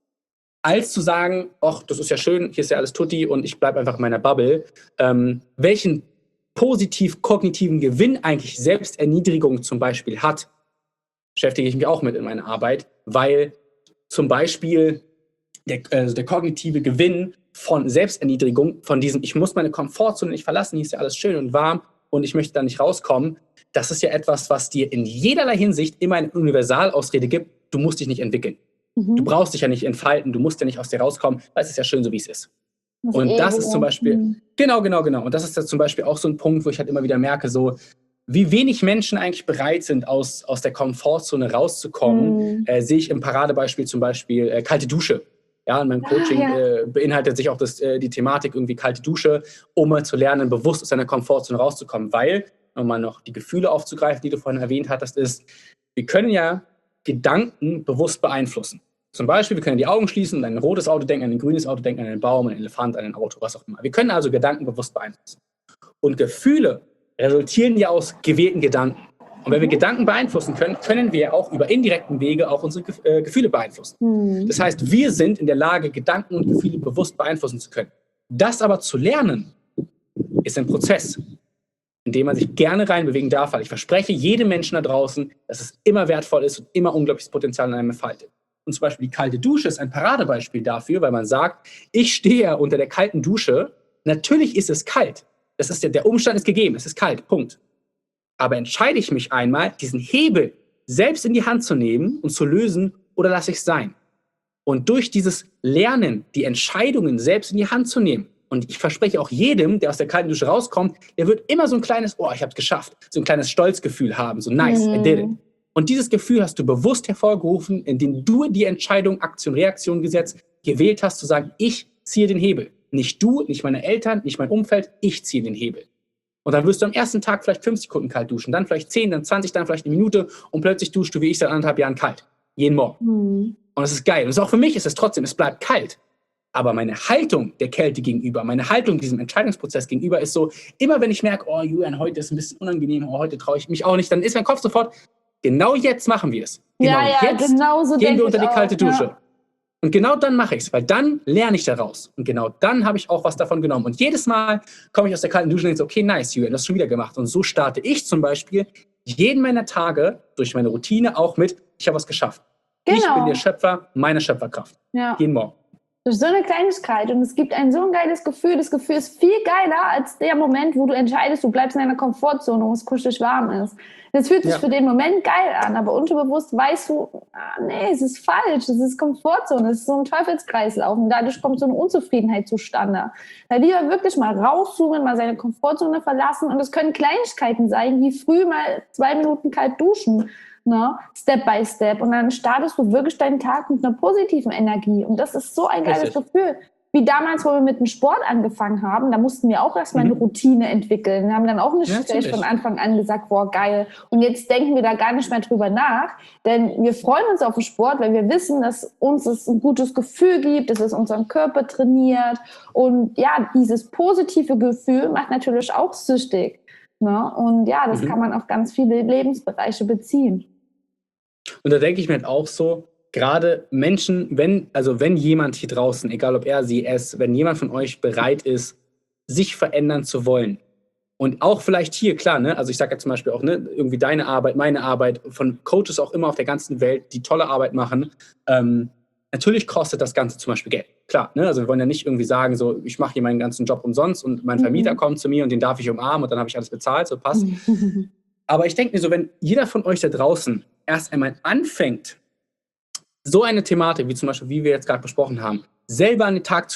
als zu sagen, ach, das ist ja schön, hier ist ja alles tutti und ich bleibe einfach in meiner Bubble. Ähm, welchen positiv-kognitiven Gewinn eigentlich Selbsterniedrigung zum Beispiel hat, beschäftige ich mich auch mit in meiner Arbeit, weil zum Beispiel der, also der kognitive Gewinn von Selbsterniedrigung, von diesem, ich muss meine Komfortzone nicht verlassen, hier ist ja alles schön und warm und ich möchte da nicht rauskommen, das ist ja etwas, was dir in jederlei Hinsicht immer eine Universalausrede gibt, du musst dich nicht entwickeln. Mhm. Du brauchst dich ja nicht entfalten, du musst ja nicht aus dir rauskommen, weil es ist ja schön, so wie es ist. Das Und Ego. das ist zum Beispiel, Mhm. genau, genau, genau. Und das ist jetzt zum Beispiel auch so ein Punkt, wo ich halt immer wieder merke, so, wie wenig Menschen eigentlich bereit sind, aus, aus der Komfortzone rauszukommen, Mhm. äh, sehe ich im Paradebeispiel zum Beispiel äh, kalte Dusche. Ja, in meinem Ah, Coaching ja. äh, beinhaltet sich auch das, äh, die Thematik irgendwie kalte Dusche, um mal zu lernen, bewusst aus seiner Komfortzone rauszukommen. Weil, um mal noch die Gefühle aufzugreifen, die du vorhin erwähnt hattest, ist, wir können ja Gedanken bewusst beeinflussen. Zum Beispiel, wir können die Augen schließen und an ein rotes Auto denken, an ein grünes Auto denken, an einen Baum, an einen Elefant, an ein Auto, was auch immer. Wir können also Gedanken bewusst beeinflussen. Und Gefühle resultieren ja aus gewählten Gedanken. Und wenn wir Gedanken beeinflussen können, können wir auch über indirekten Wege auch unsere Gef- äh, Gefühle beeinflussen. Mhm. Das heißt, wir sind in der Lage, Gedanken und Gefühle bewusst beeinflussen zu können. Das aber zu lernen, ist ein Prozess, in dem man sich gerne reinbewegen darf, weil ich verspreche jedem Menschen da draußen, dass es immer wertvoll ist und immer unglaubliches Potenzial in einem entfaltet. Und zum Beispiel die kalte Dusche ist ein Paradebeispiel dafür, weil man sagt, ich stehe ja unter der kalten Dusche, natürlich ist es kalt. Das ist der, der Umstand ist gegeben, es ist kalt, Punkt. Aber entscheide ich mich einmal, diesen Hebel selbst in die Hand zu nehmen und zu lösen, oder lasse ich es sein? Und durch dieses Lernen, die Entscheidungen selbst in die Hand zu nehmen, und ich verspreche auch jedem, der aus der kalten Dusche rauskommt, der wird immer so ein kleines, oh, ich habe es geschafft, so ein kleines Stolzgefühl haben, so nice, I did it. Und dieses Gefühl hast du bewusst hervorgerufen, indem du die Entscheidung, Aktion, Reaktion gesetzt, gewählt hast, zu sagen, ich ziehe den Hebel. Nicht du, nicht meine Eltern, nicht mein Umfeld, ich ziehe den Hebel. Und dann wirst du am ersten Tag vielleicht fünf Sekunden kalt duschen, dann vielleicht zehn, dann zwanzig, dann vielleicht eine Minute und plötzlich duschst du wie ich seit anderthalb Jahren kalt. Jeden Morgen. Mhm. Und das ist geil. Und das ist auch für mich ist es trotzdem, es bleibt kalt. Aber meine Haltung der Kälte gegenüber, meine Haltung diesem Entscheidungsprozess gegenüber ist so, immer wenn ich merke, oh Julian, heute ist ein bisschen unangenehm, oh, heute traue ich mich auch nicht, dann ist mein Kopf sofort, genau jetzt machen wir es. Genau Ja, ja, jetzt genau so gehen denk wir unter ich die kalte auch, Dusche. ja. Und genau dann mache ich es, weil dann lerne ich daraus. Und genau dann habe ich auch was davon genommen. Und jedes Mal komme ich aus der kalten Dusche und denke so, okay, nice, Julian, das hast du schon wieder gemacht. Und so starte ich zum Beispiel jeden meiner Tage durch meine Routine auch mit, ich habe was geschafft. Ich Genau. bin der Schöpfer meiner Schöpferkraft. Ja. Jeden Morgen. Das ist so eine Kleinigkeit und es gibt ein so ein geiles Gefühl. Das Gefühl ist viel geiler als der Moment, wo du entscheidest, du bleibst in deiner Komfortzone, wo es kuschelig warm ist. Das fühlt sich Ja. für den Moment geil an, aber unterbewusst weißt du, ah, nee, es ist falsch, es ist Komfortzone, es ist so ein Teufelskreislauf und dadurch kommt so eine Unzufriedenheit zustande. Da lieber wirklich mal rauszoomen, mal seine Komfortzone verlassen und es können Kleinigkeiten sein, wie früh mal zwei Minuten kalt duschen. Ne? Step by Step. Und dann startest du wirklich deinen Tag mit einer positiven Energie. Und das ist so ein geiles Richtig. Gefühl. Wie damals, wo wir mit dem Sport angefangen haben, da mussten wir auch erstmal Mhm. eine Routine entwickeln. Wir haben dann auch nicht Ja, gleich natürlich. von Anfang an gesagt, boah, geil. Und jetzt denken wir da gar nicht mehr drüber nach, denn wir freuen uns auf den Sport, weil wir wissen, dass uns es ein gutes Gefühl gibt, dass es unseren Körper trainiert. Und ja, dieses positive Gefühl macht natürlich auch süchtig. Ne? Und ja, das Mhm. kann man auf ganz viele Lebensbereiche beziehen. Und da denke ich mir halt auch so, gerade Menschen, wenn, also wenn jemand hier draußen, egal ob er, sie, es, wenn jemand von euch bereit ist, sich verändern zu wollen, und auch vielleicht hier, klar, ne, also ich sage ja zum Beispiel auch, ne, irgendwie deine Arbeit, meine Arbeit, von Coaches auch immer auf der ganzen Welt, die tolle Arbeit machen, ähm, natürlich kostet das Ganze zum Beispiel Geld. Klar, ne, also wir wollen ja nicht irgendwie sagen, so, ich mache hier meinen ganzen Job umsonst und mein Vermieter Mhm. kommt zu mir und den darf ich umarmen und dann habe ich alles bezahlt, so passt. Aber ich denke mir so, wenn jeder von euch da draußen erst einmal anfängt, so eine Thematik, wie zum Beispiel, wie wir jetzt gerade besprochen haben, selber an den Tag zu legen,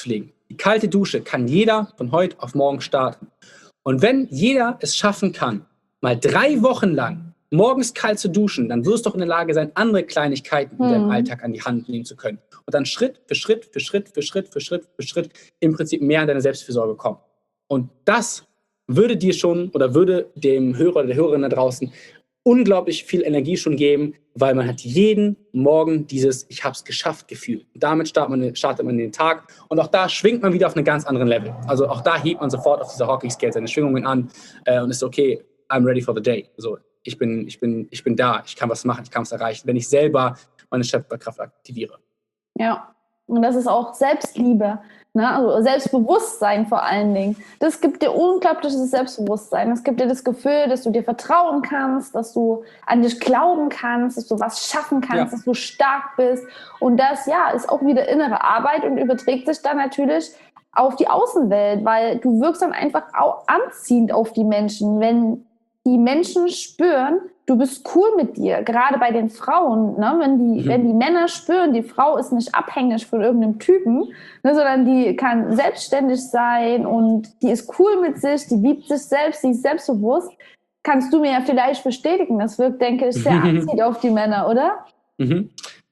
Die kalte Dusche kann jeder von heute auf morgen starten. Und wenn jeder es schaffen kann, mal drei Wochen lang morgens kalt zu duschen, dann wirst du doch in der Lage sein, andere Kleinigkeiten in deinem Mhm. Alltag an die Hand nehmen zu können. Und dann Schritt für Schritt, für Schritt, für Schritt, für Schritt, für Schritt im Prinzip mehr an deine Selbstfürsorge kommen. Und das würde dir schon oder würde dem Hörer oder der Hörerin da draußen unglaublich viel Energie schon geben, weil man hat jeden Morgen dieses Ich hab's geschafft Gefühl. Und damit startet man, startet man den Tag und auch da schwingt man wieder auf einen ganz anderen Level. Also auch da hebt man sofort auf dieser Hawking-Scale seine Schwingungen an äh, und ist okay, I'm ready for the day. So, ich bin, ich bin, ich bin da, ich kann was machen, ich kann was erreichen, wenn ich selber meine Schöpferkraft aktiviere. Ja, und das ist auch Selbstliebe, ne? Also Selbstbewusstsein vor allen Dingen. Das gibt dir unglaubliches Selbstbewusstsein. Das gibt dir das Gefühl, dass du dir vertrauen kannst, dass du an dich glauben kannst, dass du was schaffen kannst, Ja. dass du stark bist. Und das, ja, ist auch wieder innere Arbeit und überträgt sich dann natürlich auf die Außenwelt, weil du wirkst dann einfach auch anziehend auf die Menschen, wenn die Menschen spüren, du bist cool mit dir, gerade bei den Frauen, ne? wenn, die, Mhm. wenn die Männer spüren, die Frau ist nicht abhängig von irgendeinem Typen, ne? sondern die kann selbstständig sein und die ist cool mit sich, die liebt sich selbst, die ist selbstbewusst, kannst du mir ja vielleicht bestätigen, das wirkt, denke ich, sehr anziehend auf die Männer, oder? Mhm.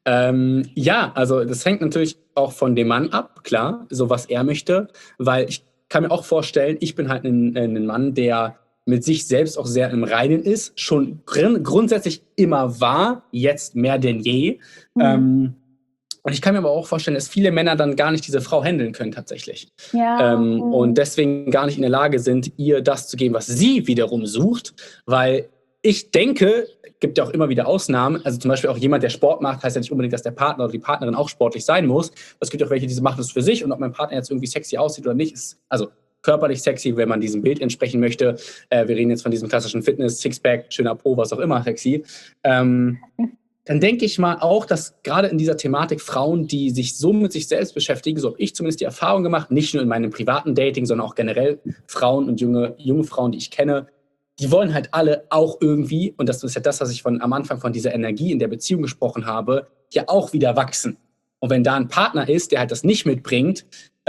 Ähm, ja, also das hängt natürlich auch von dem Mann ab, klar, so was er möchte, weil ich kann mir auch vorstellen, ich bin halt ein, ein Mann, der mit sich selbst auch sehr im Reinen ist, schon gr- grundsätzlich immer war, jetzt mehr denn je. Mhm. Ähm, und ich kann mir aber auch vorstellen, dass viele Männer dann gar nicht diese Frau handeln können tatsächlich. Ja. Ähm, Mhm. und deswegen gar nicht in der Lage sind, ihr das zu geben, was sie wiederum sucht, weil ich denke, gibt ja auch immer wieder Ausnahmen, also zum Beispiel auch jemand, der Sport macht, heißt ja nicht unbedingt, dass der Partner oder die Partnerin auch sportlich sein muss. Es gibt auch welche, die machen das für sich und ob mein Partner jetzt irgendwie sexy aussieht oder nicht, ist also körperlich sexy, wenn man diesem Bild entsprechen möchte. Äh, wir reden jetzt von diesem klassischen Fitness, Sixpack, schöner Po, was auch immer sexy. Ähm, dann denke ich mal auch, dass gerade in dieser Thematik Frauen, die sich so mit sich selbst beschäftigen, so habe ich zumindest die Erfahrung gemacht, nicht nur in meinem privaten Dating, sondern auch generell Frauen und junge, junge Frauen, die ich kenne, die wollen halt alle auch irgendwie, und das ist ja das, was ich von, am Anfang von dieser Energie in der Beziehung gesprochen habe, ja auch wieder wachsen. Und wenn da ein Partner ist, der halt das nicht mitbringt,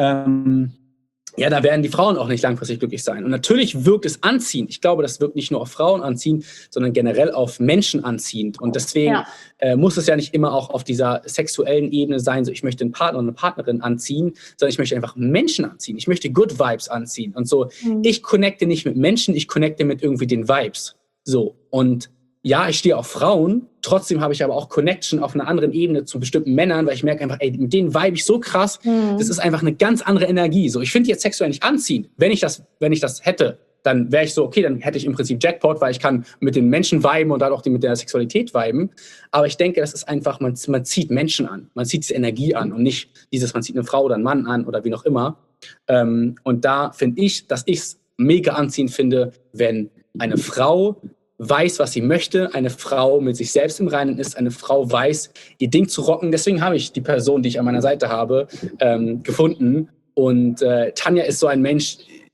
ähm, ja, da werden die Frauen auch nicht langfristig glücklich sein. Und natürlich wirkt es anziehend. Ich glaube, das wirkt nicht nur auf Frauen anziehend, sondern generell auf Menschen anziehend. Und deswegen Ja. äh, muss es ja nicht immer auch auf dieser sexuellen Ebene sein, so ich möchte einen Partner und eine Partnerin anziehen, sondern ich möchte einfach Menschen anziehen. Ich möchte Good Vibes anziehen. Und so, Mhm. ich connecte nicht mit Menschen, ich connecte mit irgendwie den Vibes. So, und ja, ich stehe auf Frauen, trotzdem habe ich aber auch Connection auf einer anderen Ebene zu bestimmten Männern, weil ich merke einfach, ey, mit denen vibe ich so krass, Mhm. das ist einfach eine ganz andere Energie. So, ich finde die jetzt sexuell nicht anziehend. Wenn ich das, wenn ich das hätte, dann wäre ich so, okay, dann hätte ich im Prinzip Jackpot, weil ich kann mit den Menschen viben und dann auch die mit der Sexualität viben. Aber ich denke, das ist einfach, man, man zieht Menschen an, man zieht diese Energie an und nicht dieses, man zieht eine Frau oder einen Mann an oder wie noch immer. Ähm, und da finde ich, dass ich es mega anziehend finde, wenn eine Frau weiß, was sie möchte, eine Frau mit sich selbst im Reinen ist, eine Frau weiß, ihr Ding zu rocken. Deswegen habe ich die Person, die ich an meiner Seite habe, ähm, gefunden. Und äh, Tanja ist so ein Mensch,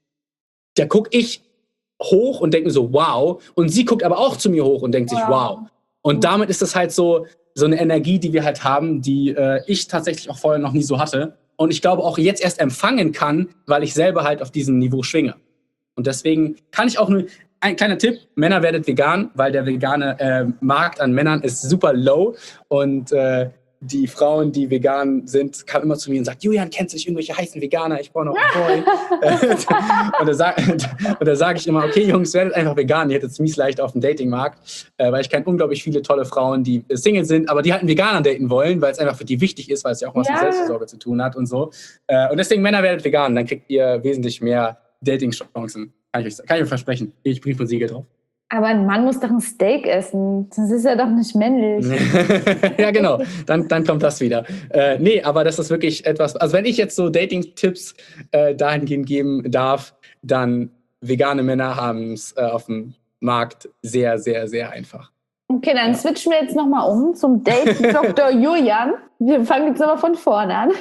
da gucke ich hoch und denke mir so, wow. Und sie guckt aber auch zu mir hoch und denkt sich, wow. Und damit ist das halt so, so eine Energie, die wir halt haben, die äh, ich tatsächlich auch vorher noch nie so hatte. Und ich glaube auch jetzt erst empfangen kann, weil ich selber halt auf diesem Niveau schwinge. Und deswegen kann ich auch nur, ein kleiner Tipp, Männer werdet vegan, weil der vegane äh, Markt an Männern ist super low und äh, die Frauen, die vegan sind, kamen immer zu mir und sagen, Julian, kennst du nicht irgendwelche heißen Veganer? Ich brauche noch einen Boy. Und da sage sag ich immer, okay, Jungs, werdet einfach vegan. Ihr hättet es mies leicht auf dem Datingmarkt, äh, weil ich kenne unglaublich viele tolle Frauen, die äh, Single sind, aber die halt einen Veganer daten wollen, weil es einfach für die wichtig ist, weil es ja auch was Ja. mit Selbstversorge zu tun hat und so. Äh, und deswegen, Männer, werdet vegan, dann kriegt ihr wesentlich mehr Dating-Chancen. Kann ich, euch, kann ich euch versprechen. Ich Brief und Siegel drauf. Aber ein Mann muss doch ein Steak essen. Das ist ja doch nicht männlich. Ja, genau. Dann, dann kommt das wieder. Äh, nee, aber das ist wirklich etwas, also wenn ich jetzt so Dating-Tipps äh, dahingehend geben darf, dann vegane Männer haben es äh, auf dem Markt sehr, sehr, sehr einfach. Okay, dann Ja. switchen wir jetzt nochmal um zum Date Doktor Julian. Wir fangen jetzt aber von vorne an.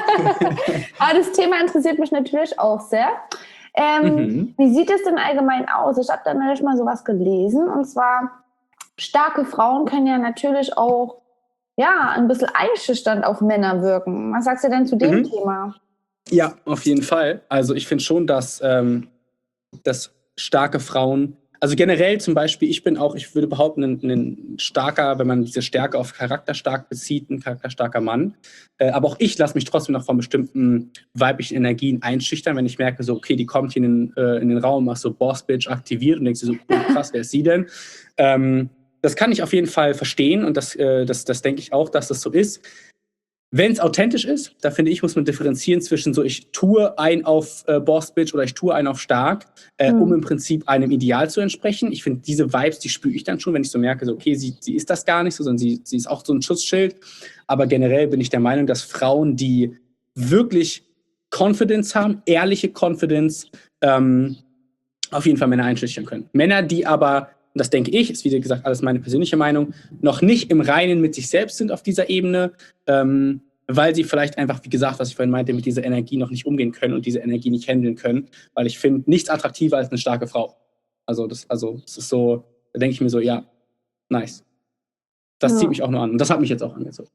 Aber das Thema interessiert mich natürlich auch sehr. Ähm, Mhm. Wie sieht es denn allgemein aus? Ich habe da nämlich mal sowas gelesen. Und zwar, starke Frauen können ja natürlich auch ja, ein bisschen einschüchternd auf Männer wirken. Was sagst du denn zu dem Mhm. Thema? Ja, auf jeden Fall. Also ich finde schon, dass, ähm, dass starke Frauen, also generell zum Beispiel, ich bin auch, ich würde behaupten, ein, ein starker, wenn man diese Stärke auf charakterstark bezieht, ein charakterstarker Mann. Äh, aber auch ich lasse mich trotzdem noch von bestimmten weiblichen Energien einschüchtern, wenn ich merke, so, okay, die kommt hier in den, äh, in den Raum, machst so Boss-Bitch aktiviert und denkst dir so, oh, krass, wer ist sie denn? Ähm, das kann ich auf jeden Fall verstehen und das, äh, das, das denke ich auch, dass das so ist. Wenn es authentisch ist, da finde ich, muss man differenzieren zwischen so, ich tue ein auf äh, Boss-Bitch oder ich tue ein auf stark, äh, Mhm. um im Prinzip einem Ideal zu entsprechen. Ich finde, diese Vibes, die spüre ich dann schon, wenn ich so merke, so, okay, sie, sie ist das gar nicht so, sondern sie, sie ist auch so ein Schutzschild. Aber generell bin ich der Meinung, dass Frauen, die wirklich Confidence haben, ehrliche Confidence, ähm, auf jeden Fall Männer einschüchtern können. Männer, die aber, und das denke ich, ist wie gesagt alles meine persönliche Meinung, noch nicht im Reinen mit sich selbst sind auf dieser Ebene, ähm, weil sie vielleicht einfach, wie gesagt, was ich vorhin meinte, mit dieser Energie noch nicht umgehen können und diese Energie nicht handeln können, weil ich finde, nichts attraktiver als eine starke Frau. Also das, also das ist so, da denke ich mir so, ja, nice. Das Ja. zieht mich auch nur an und das hat mich jetzt auch angezogen.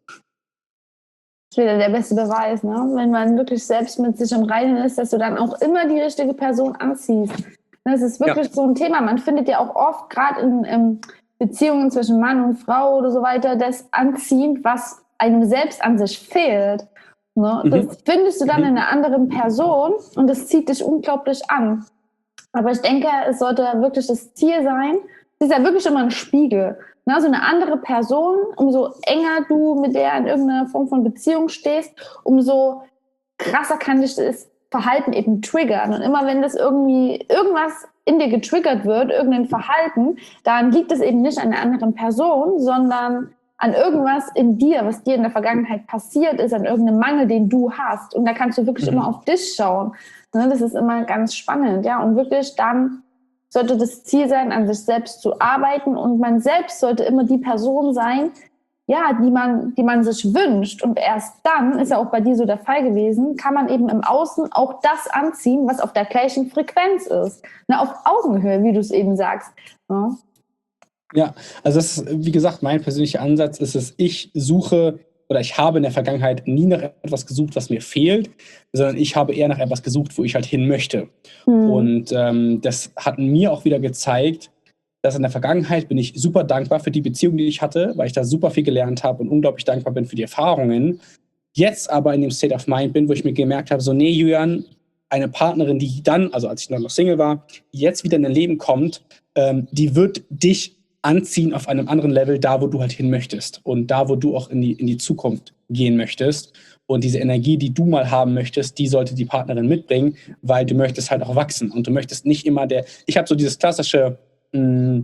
Das ist wieder der beste Beweis, ne? Wenn man wirklich selbst mit sich im Reinen ist, dass du dann auch immer die richtige Person anziehst. Das ist wirklich ja. so ein Thema. Man findet ja auch oft, gerade in, in Beziehungen zwischen Mann und Frau oder so weiter, das anziehend, was einem selbst an sich fehlt. Ne? Mhm. Das findest du dann in einer anderen Person und das zieht dich unglaublich an. Aber ich denke, es sollte wirklich das Ziel sein, es ist ja wirklich immer ein Spiegel. Ne? So eine andere Person, umso enger du mit der in irgendeiner Form von Beziehung stehst, umso krasser kann dich das Verhalten eben triggern. Und immer wenn das irgendwie irgendwas in dir getriggert wird, irgendein Verhalten, dann liegt es eben nicht an einer anderen Person, sondern an irgendwas in dir, was dir in der Vergangenheit passiert ist, an irgendeinem Mangel, den du hast. Und da kannst du wirklich mhm. immer auf dich schauen. Ne, das ist immer ganz spannend. Ja? Und wirklich dann sollte das Ziel sein, an sich selbst zu arbeiten. Und man selbst sollte immer die Person sein, ja, die man, die man sich wünscht. Und erst dann, ist ja auch bei dir so der Fall gewesen, kann man eben im Außen auch das anziehen, was auf der gleichen Frequenz ist. Ne, auf Augenhöhe, wie du es eben sagst. Ja. Ja, also das ist, wie gesagt, mein persönlicher Ansatz ist es, ich suche oder ich habe in der Vergangenheit nie nach etwas gesucht, was mir fehlt, sondern ich habe eher nach etwas gesucht, wo ich halt hin möchte. Mhm. Und ähm, das hat mir auch wieder gezeigt, dass in der Vergangenheit bin ich super dankbar für die Beziehung, die ich hatte, weil ich da super viel gelernt habe und unglaublich dankbar bin für die Erfahrungen. Jetzt aber in dem State of Mind bin, wo ich mir gemerkt habe, so nee, Julian, eine Partnerin, die dann, also als ich noch Single war, jetzt wieder in dein Leben kommt, ähm, die wird dich anziehen auf einem anderen Level, da wo du halt hin möchtest und da wo du auch in die, in die Zukunft gehen möchtest. Und diese Energie, die du mal haben möchtest, die sollte die Partnerin mitbringen, weil du möchtest halt auch wachsen und du möchtest nicht immer der, ich habe so dieses klassische mh,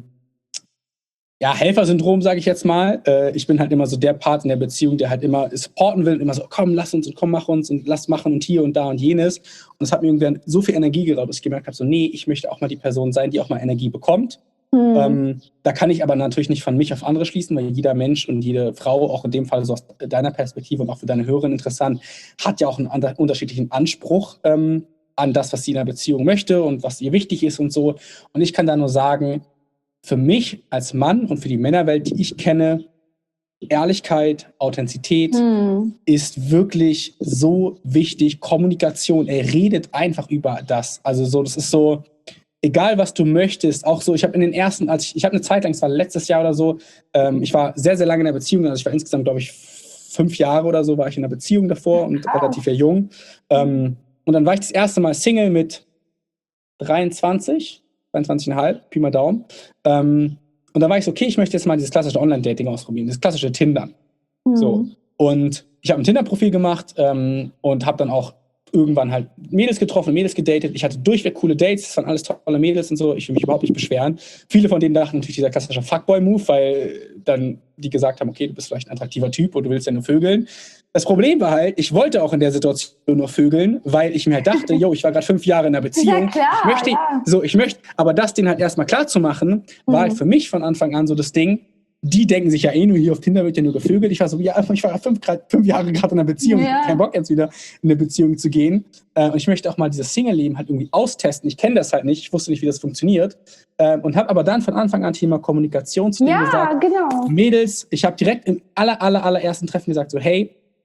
ja, Helfersyndrom, sage ich jetzt mal. Äh, ich bin halt immer so der Part in der Beziehung, der halt immer supporten will, immer so, komm, lass uns und komm, mach uns und lass machen und hier und da und jenes. Und das hat mir irgendwann so viel Energie geraubt, dass ich gemerkt habe, so nee, ich möchte auch mal die Person sein, die auch mal Energie bekommt. Mhm. Ähm, da kann ich aber natürlich nicht von mich auf andere schließen, weil jeder Mensch und jede Frau, auch in dem Fall so aus deiner Perspektive und auch für deine Hörerin interessant, hat ja auch einen andre- unterschiedlichen Anspruch ähm, an das, was sie in einer Beziehung möchte und was ihr wichtig ist und so. Und ich kann da nur sagen, für mich als Mann und für die Männerwelt, die ich kenne, Ehrlichkeit, Authentizität mhm. ist wirklich so wichtig. Kommunikation, er redet einfach über das. Also so, das ist so, egal was du möchtest, auch so, ich habe in den ersten, als ich, ich habe eine Zeit lang, es war letztes Jahr oder so, ähm, ich war sehr, sehr lange in einer Beziehung, also ich war insgesamt, glaube ich, fünf Jahre oder so war ich in einer Beziehung davor und wow. relativ jung. Ähm, und dann war ich das erste Mal Single mit dreiundzwanzig, dreiundzwanzig Komma fünf, Pi mal Daumen. Ähm, und da war ich so, okay, ich möchte jetzt mal dieses klassische Online-Dating ausprobieren, das klassische Tinder. Mhm. So. Und ich habe ein Tinder-Profil gemacht ähm, und habe dann auch irgendwann halt Mädels getroffen, Mädels gedatet. Ich hatte durchweg coole Dates, das waren alles tolle Mädels und so. Ich will mich überhaupt nicht beschweren. Viele von denen dachten natürlich dieser klassische Fuckboy-Move, weil dann die gesagt haben, okay, du bist vielleicht ein attraktiver Typ und du willst ja nur vögeln. Das Problem war halt, ich wollte auch in der Situation nur vögeln, weil ich mir halt dachte, yo, ich war gerade fünf Jahre in einer Beziehung. Ja, klar, ich möchte, ja. so, ich möchte, aber das denen halt erstmal klar zu machen, war mhm. halt für mich von Anfang an so das Ding, die denken sich ja eh nur, hier auf Tinder wird ja nur gevögelt. Ich war so, ja, ich war fünf, grad, fünf Jahre gerade in einer Beziehung, ja. kein Bock jetzt wieder in eine Beziehung zu gehen. Äh, und ich möchte auch mal dieses Single-Leben halt irgendwie austesten. Ich kenne das halt nicht, ich wusste nicht, wie das funktioniert. Äh, und habe aber dann von Anfang an Thema Kommunikation zu denen ja, gesagt, genau. Mädels, ich habe direkt im aller, aller, allerersten Treffen gesagt, so, hey,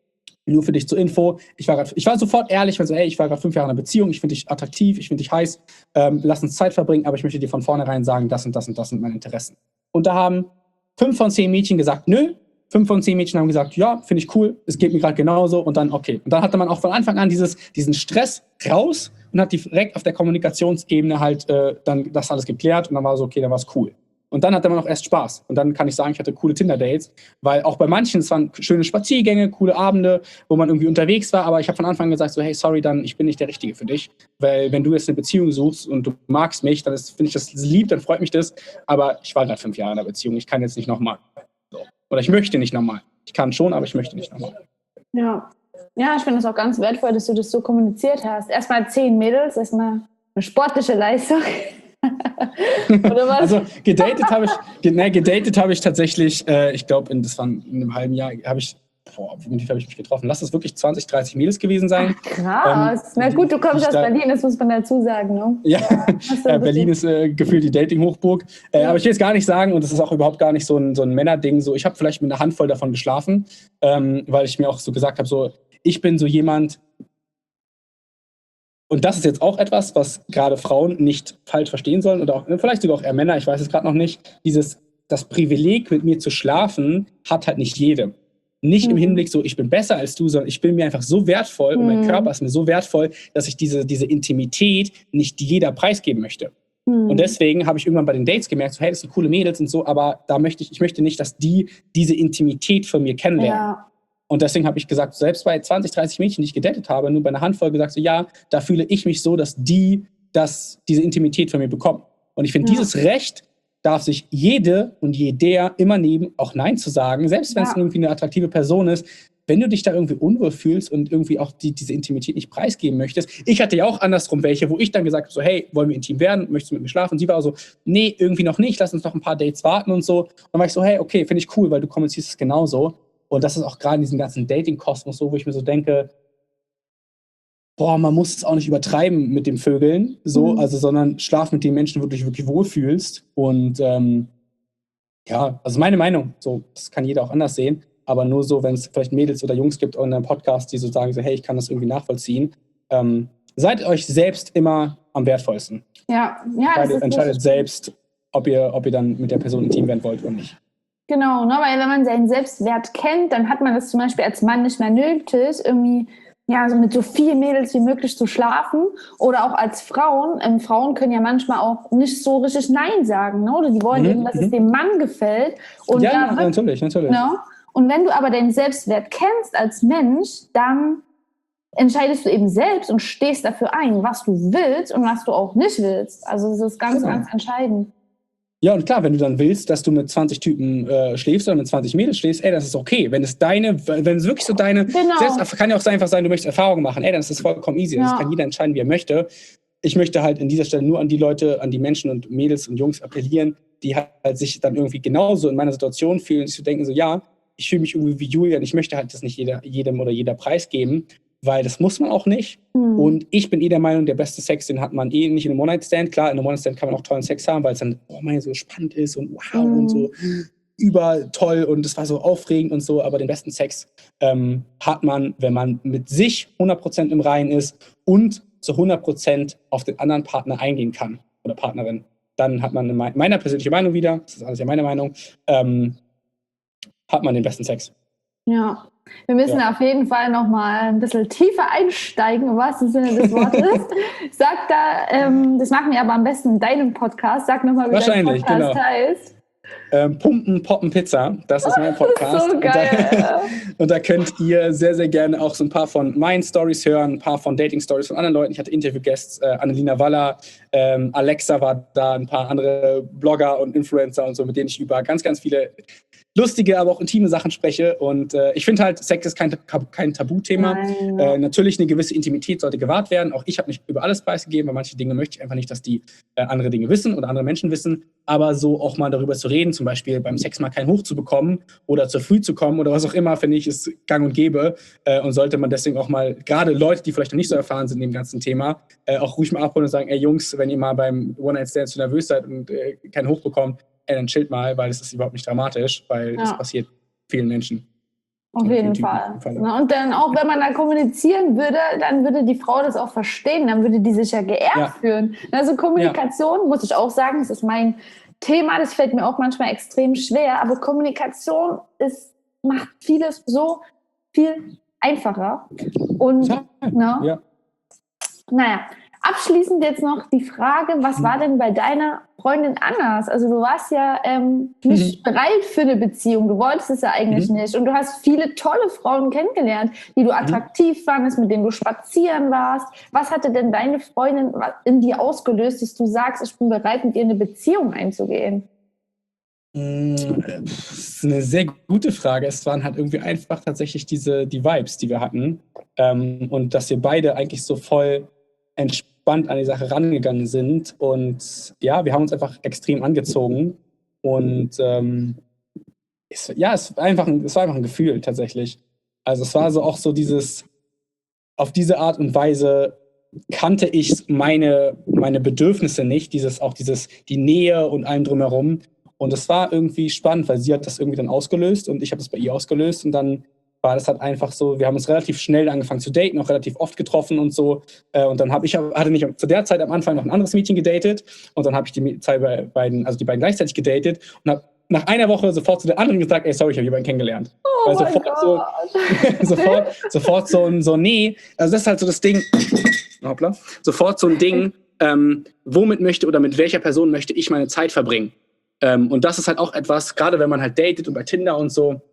Nur für dich zur Info, ich war, grad, ich war sofort ehrlich, ich war so, hey, ich war gerade fünf Jahre in einer Beziehung, ich finde dich attraktiv, ich finde dich heiß, ähm, lass uns Zeit verbringen, aber ich möchte dir von vornherein sagen, das und das und das sind meine Interessen. Und da haben fünf von zehn Mädchen gesagt, nö, fünf von zehn Mädchen haben gesagt, ja, finde ich cool, es geht mir gerade genauso und dann okay. Und dann hatte man auch von Anfang an dieses, diesen Stress raus und hat direkt auf der Kommunikationsebene halt äh, dann das alles geklärt und dann war so, okay, dann war es cool. Und dann hatte man auch erst Spaß. Und dann kann ich sagen, ich hatte coole Tinder-Dates, weil auch bei manchen, es waren schöne Spaziergänge, coole Abende, wo man irgendwie unterwegs war, aber ich habe von Anfang an gesagt, so hey, sorry, dann ich bin nicht der Richtige für dich, weil wenn du jetzt eine Beziehung suchst und du magst mich, dann finde ich das lieb, dann freut mich das, aber ich war gerade fünf Jahre in einer Beziehung, ich kann jetzt nicht nochmal. So. Oder ich möchte nicht nochmal. Ich kann schon, aber ich möchte nicht nochmal. Ja. Ja, ich finde es auch ganz wertvoll, dass du das so kommuniziert hast. Erstmal zehn Mädels, erstmal eine sportliche Leistung. Oder was? Also gedatet habe ich, ne, gedatet habe ich tatsächlich, äh, ich glaube, das war in einem halben Jahr, habe ich, boah, wie viel habe ich mich getroffen? Lass es wirklich zwanzig, dreißig Mädels gewesen sein. Ach, krass. Ähm, Na gut, du kommst aus da, Berlin, das muss man dazu sagen. Ne? Ja, äh, Berlin ist äh, gefühlt die Dating-Hochburg. Äh, ja. Aber ich will es gar nicht sagen, und das ist auch überhaupt gar nicht so ein, so ein Männerding. So, ich habe vielleicht mit einer Handvoll davon geschlafen, ähm, weil ich mir auch so gesagt habe, so, ich bin so jemand. Und das ist jetzt auch etwas, was gerade Frauen nicht falsch verstehen sollen oder auch, vielleicht sogar auch eher Männer, ich weiß es gerade noch nicht. Dieses, das Privileg, mit mir zu schlafen, hat halt nicht jede. Nicht mhm. im Hinblick so, ich bin besser als du, sondern ich bin mir einfach so wertvoll mhm. und mein Körper ist mir so wertvoll, dass ich diese, diese Intimität nicht jeder preisgeben möchte. Mhm. Und deswegen habe ich irgendwann bei den Dates gemerkt, so, hey, das sind coole Mädels und so, aber da möchte ich, ich möchte nicht, dass die diese Intimität von mir kennenlernen. Ja. Und deswegen habe ich gesagt, selbst bei zwanzig, dreißig Mädchen, die ich gedatet habe, nur bei einer Handvoll gesagt, so ja, da fühle ich mich so, dass die das, diese Intimität von mir bekommen. Und ich finde, ja. dieses Recht darf sich jede und jeder immer nehmen, auch Nein zu sagen, selbst wenn es ja. irgendwie eine attraktive Person ist. Wenn du dich da irgendwie unwohl fühlst und irgendwie auch die, diese Intimität nicht preisgeben möchtest. Ich hatte ja auch andersrum welche, wo ich dann gesagt habe, so hey, wollen wir intim werden? Möchtest du mit mir schlafen? Und sie war so, nee, irgendwie noch nicht, lass uns noch ein paar Dates warten und so. Und dann war ich so, hey, okay, finde ich cool, weil du kommunizierst es genauso. Und das ist auch gerade in diesem ganzen Dating-Kosmos so, wo ich mir so denke, boah, man muss es auch nicht übertreiben mit dem Vögeln, so, mhm. also, sondern schlaf mit den Menschen, wo du dich wirklich wohlfühlst. Und ähm, ja, also meine Meinung, so, das kann jeder auch anders sehen, aber nur so, wenn es vielleicht Mädels oder Jungs gibt in einem Podcast, die so sagen, so, hey, ich kann das irgendwie nachvollziehen. Ähm, seid euch selbst immer am wertvollsten. Ja, ja. Entscheidet, das entscheidet selbst, ob ihr, ob ihr dann mit der Person intim werden wollt oder nicht. Genau, ne, weil wenn man seinen Selbstwert kennt, dann hat man das zum Beispiel als Mann nicht mehr nötig, irgendwie ja, so mit so vielen Mädels wie möglich zu schlafen. Oder auch als Frauen. Ähm, Frauen können ja manchmal auch nicht so richtig Nein sagen. Ne? Oder die wollen Mhm, eben, dass es mhm. dem Mann gefällt. Und Ja, da ja, wird- natürlich, natürlich. Ne? Und wenn du aber deinen Selbstwert kennst als Mensch, dann entscheidest du eben selbst und stehst dafür ein, was du willst und was du auch nicht willst. Also das ist ganz, Genau. ganz entscheidend. Ja, und klar, wenn du dann willst, dass du mit zwanzig Typen äh, schläfst oder mit zwanzig Mädels schläfst, ey, das ist okay. Wenn es deine, wenn es wirklich so deine, Genau. selbst, kann ja auch einfach sein, du möchtest Erfahrungen machen, ey, dann ist das vollkommen easy. Ja. Das kann jeder entscheiden, wie er möchte. Ich möchte halt an dieser Stelle nur an die Leute, an die Menschen und Mädels und Jungs appellieren, die halt sich dann irgendwie genauso in meiner Situation fühlen, sich zu denken, so ja, ich fühle mich irgendwie wie Julian, ich möchte halt das nicht jeder, jedem oder jeder preisgeben, weil das muss man auch nicht. Hm. Und ich bin eh der Meinung, der beste Sex, den hat man eh nicht in einem One-Night-Stand. Klar, in einem One-Night-Stand kann man auch tollen Sex haben, weil es dann oh mein, so spannend ist und wow Mhm. und so über toll und es war so aufregend und so. Aber den besten Sex ähm, hat man, wenn man mit sich hundert Prozent im Reinen ist und zu hundert Prozent auf den anderen Partner eingehen kann oder Partnerin. Dann hat man in meiner persönlichen Meinung wieder, das ist alles ja meine Meinung, ähm, hat man den besten Sex. Ja, wir müssen Ja. auf jeden Fall noch mal ein bisschen tiefer einsteigen, im wahrsten Sinne des Wortes. Sag da, ähm, das machen wir aber am besten in deinem Podcast. Sag nochmal, wie dein Wahrscheinlich, Podcast genau. heißt. Ähm, Pumpen, Poppen, Pizza, das ist mein Podcast. so geil. Und da, und da könnt ihr sehr, sehr gerne auch so ein paar von meinen Stories hören, ein paar von Dating-Stories von anderen Leuten. Ich hatte Interview-Guests, äh, Annelina Waller, ähm, Alexa war da, ein paar andere Blogger und Influencer und so, mit denen ich über ganz, ganz viele lustige, aber auch intime Sachen spreche. Und äh, ich finde halt, Sex ist kein, kein Tabuthema. Nein. Äh, natürlich eine gewisse Intimität sollte gewahrt werden. Auch ich habe nicht über alles preisgegeben, weil manche Dinge möchte ich einfach nicht, dass die äh, andere Dinge wissen oder andere Menschen wissen. Aber so auch mal darüber zu reden, zum Beispiel beim Sex mal keinen Hoch zu bekommen oder zu früh zu kommen oder was auch immer, finde ich, ist gang und gäbe. Äh, und sollte man deswegen auch mal, gerade Leute, die vielleicht noch nicht so erfahren sind in dem ganzen Thema, äh, auch ruhig mal abholen und sagen, ey Jungs, wenn ihr mal beim One-Night-Stand zu nervös seid und äh, keinen Hoch bekommt, ey, dann chillt mal, weil es ist überhaupt nicht dramatisch, weil Ja. das passiert vielen Menschen. Auf jeden Definitiv, Fall. auf jeden Fall. Na, und dann auch, wenn man da kommunizieren würde, dann würde die Frau das auch verstehen, dann würde die sich ja geehrt Ja. fühlen. Also Kommunikation, muss ich auch sagen, das ist mein Thema, das fällt mir auch manchmal extrem schwer, aber Kommunikation ist, macht vieles so viel einfacher. Und Ja. na, Ja. naja, abschließend jetzt noch die Frage, was war denn bei deiner Freundin anders? Also du warst ja ähm, nicht bereit für eine Beziehung, du wolltest es ja eigentlich Mhm. nicht und du hast viele tolle Frauen kennengelernt, die du attraktiv fandest, mit denen du spazieren warst. Was hatte denn deine Freundin in dir ausgelöst, dass du sagst, ich bin bereit, mit ihr eine Beziehung einzugehen? Mm, äh, Das ist eine sehr gute Frage. Es waren halt irgendwie einfach tatsächlich diese, die Vibes, die wir hatten. Ähm, und dass wir beide eigentlich so voll entspannt an die Sache rangegangen sind. Und ja, wir haben uns einfach extrem angezogen. Und ähm, es, ja, es war, einfach ein, es war einfach ein Gefühl tatsächlich. Also es war so auch so dieses, auf diese Art und Weise kannte ich meine, meine Bedürfnisse nicht, dieses, auch dieses, die Nähe und allem drumherum. Und es war irgendwie spannend, weil sie hat das irgendwie dann ausgelöst und ich habe das bei ihr ausgelöst. Und dann war das halt einfach so, wir haben uns relativ schnell angefangen zu daten, auch relativ oft getroffen und so. Äh, Und dann habe ich, hatte nicht zu der Zeit am Anfang noch ein anderes Mädchen gedatet. Und dann habe ich die zwei beiden, also die beiden gleichzeitig gedatet und habe nach einer Woche sofort zu der anderen gesagt, ey, sorry, ich habe die beiden kennengelernt. Oh Weil mein sofort so, Gott. sofort, sofort so ein, so, nee, also das ist halt so das Ding, hoppla, sofort so ein Ding, ähm, womit möchte oder mit welcher Person möchte ich meine Zeit verbringen? Ähm, und das ist halt auch etwas, gerade wenn man halt datet und bei Tinder und so,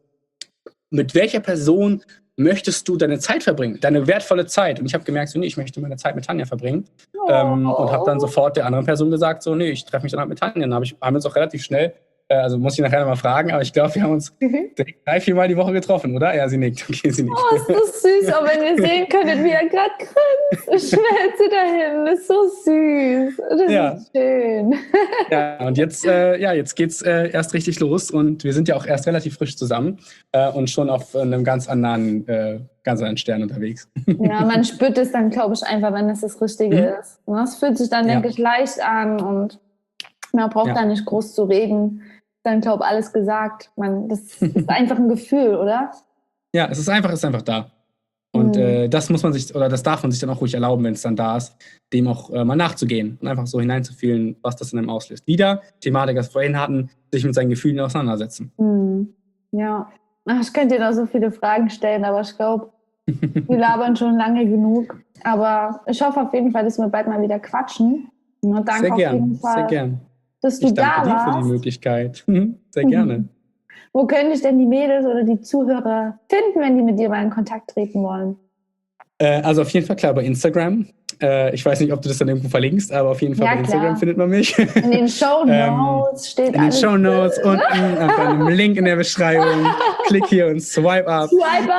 mit welcher Person möchtest du deine Zeit verbringen? Deine wertvolle Zeit. Und ich habe gemerkt, so, nee, ich möchte meine Zeit mit Tanja verbringen. Oh. Ähm, und habe dann sofort der anderen Person gesagt, so, nee, ich treffe mich dann halt mit Tanja. Dann hab ich, haben wir uns auch relativ schnell, äh, also muss ich nachher nochmal fragen, aber ich glaube, wir haben uns direkt drei, vier Mal die Woche getroffen, oder? Ja, sie nickt. Okay, sie nickt. Oh, ist das süß. Aber wenn ihr sehen könntet, wie er gerade grinst. Ich schmelze dahin. Das ist so süß. Das Ja. ist schön. Ja, und jetzt, äh, ja, jetzt geht's äh, erst richtig los und wir sind ja auch erst relativ frisch zusammen äh, und schon auf einem ganz anderen, äh, ganz anderen Stern unterwegs. Ja, man spürt es dann, glaube ich, einfach, wenn es das Richtige Mhm. ist. Und das fühlt sich dann, Ja. denke ich, leicht an und man braucht Ja. da nicht groß zu reden. Dann, glaube ich, alles gesagt. Man, das ist einfach ein Gefühl, oder? Ja, es ist einfach, es ist einfach da. Und Mhm. äh, das muss man sich, oder das darf man sich dann auch ruhig erlauben, wenn es dann da ist, dem auch äh, mal nachzugehen und einfach so hineinzufühlen, was das in einem auslöst. Wieder, Thematik, das wir vorhin hatten, sich mit seinen Gefühlen auseinandersetzen. Mhm. Ja. Ach, ich könnte dir noch so viele Fragen stellen, aber ich glaube, wir labern schon lange genug. Aber ich hoffe auf jeden Fall, dass wir bald mal wieder quatschen. Und danke Sehr auf gern, jeden Fall, sehr gern. dass du Ich danke da dir für die warst. Möglichkeit. Mhm, sehr Mhm. gerne. Wo können dich denn die Mädels oder die Zuhörer finden, wenn die mit dir mal in Kontakt treten wollen? Äh, also auf jeden Fall klar bei Instagram. Äh, ich weiß nicht, ob du das dann irgendwo verlinkst, aber auf jeden Fall Ja, bei Instagram klar. findet man mich. In den Shownotes steht In den alles. Shownotes unten, auf einem Link in der Beschreibung. Klick hier und swipe up. Swipe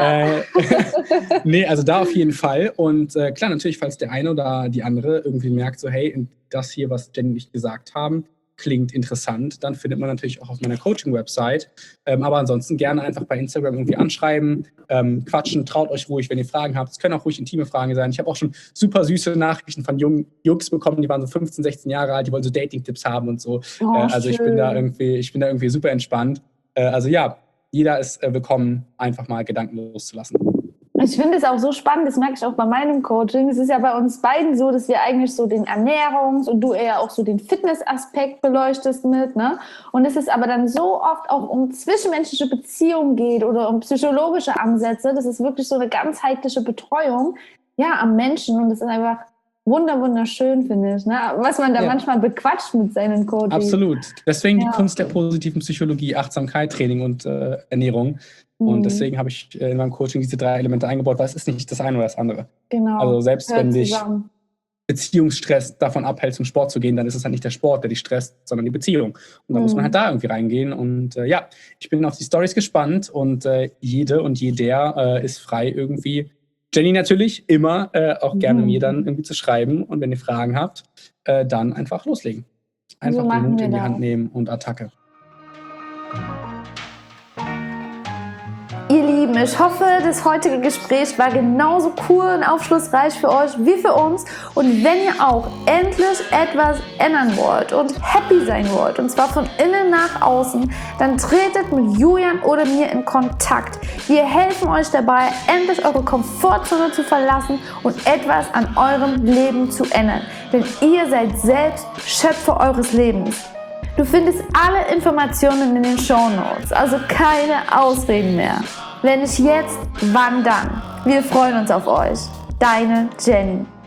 up. Äh, nee, also da auf jeden Fall. Und äh, klar, natürlich, falls der eine oder die andere irgendwie merkt, so hey, das hier, was Jenny und ich gesagt haben, klingt interessant, dann findet man natürlich auch auf meiner Coaching-Website. Ähm, aber ansonsten gerne einfach bei Instagram irgendwie anschreiben, ähm, quatschen, traut euch ruhig, wenn ihr Fragen habt. Es können auch ruhig intime Fragen sein. Ich habe auch schon super süße Nachrichten von jungen Jungs bekommen, die waren so fünfzehn, sechzehn Jahre alt, die wollen so Dating-Tipps haben und so. Oh, äh, also ich bin schön. da irgendwie, ich bin da irgendwie super entspannt. Äh, also ja, jeder ist äh, willkommen, einfach mal Gedanken loszulassen. Ich finde es auch so spannend, das merke ich auch bei meinem Coaching. Es ist ja bei uns beiden so, dass wir eigentlich so den Ernährungs- und du eher auch so den Fitnessaspekt beleuchtest mit, ne? Und es ist aber dann so oft auch um zwischenmenschliche Beziehungen geht oder um psychologische Ansätze. Das ist wirklich so eine ganzheitliche Betreuung, ja, am Menschen. Und das ist einfach wunder, wunderschön, finde ich, ne? Was man da Ja. manchmal bequatscht mit seinen Coachings. Absolut. Deswegen Ja. die Kunst der positiven Psychologie, Achtsamkeit, Training und äh, Ernährung. Und Mhm. deswegen habe ich äh, in meinem Coaching diese drei Elemente eingebaut, weil es ist nicht das eine oder das andere. Genau. Also selbst Gehört wenn dich zusammen. Beziehungsstress davon abhält, zum Sport zu gehen, dann ist es halt nicht der Sport, der dich stresst, sondern die Beziehung. Und da muss man Mhm. halt da irgendwie reingehen. Und äh, ja, ich bin auf die Storys gespannt und äh, jede und jeder äh, ist frei irgendwie. Jenny natürlich immer äh, auch gerne Mhm. mir dann irgendwie zu schreiben. Und wenn ihr Fragen habt, äh, dann einfach loslegen. Einfach den machen Mund wir in die das. Hand nehmen und Attacke. Ihr Lieben, Lieben, ich hoffe, das heutige Gespräch war genauso cool und aufschlussreich für euch wie für uns. Und wenn ihr auch endlich etwas ändern wollt und happy sein wollt, und zwar von innen nach außen, dann tretet mit Julian oder mir in Kontakt. Wir helfen euch dabei, endlich eure Komfortzone zu verlassen und etwas an eurem Leben zu ändern. Denn ihr seid selbst Schöpfer eures Lebens. Du findest alle Informationen in den Shownotes, also keine Ausreden mehr. Wenn nicht jetzt, wann dann? Wir freuen uns auf euch. Deine Jenny.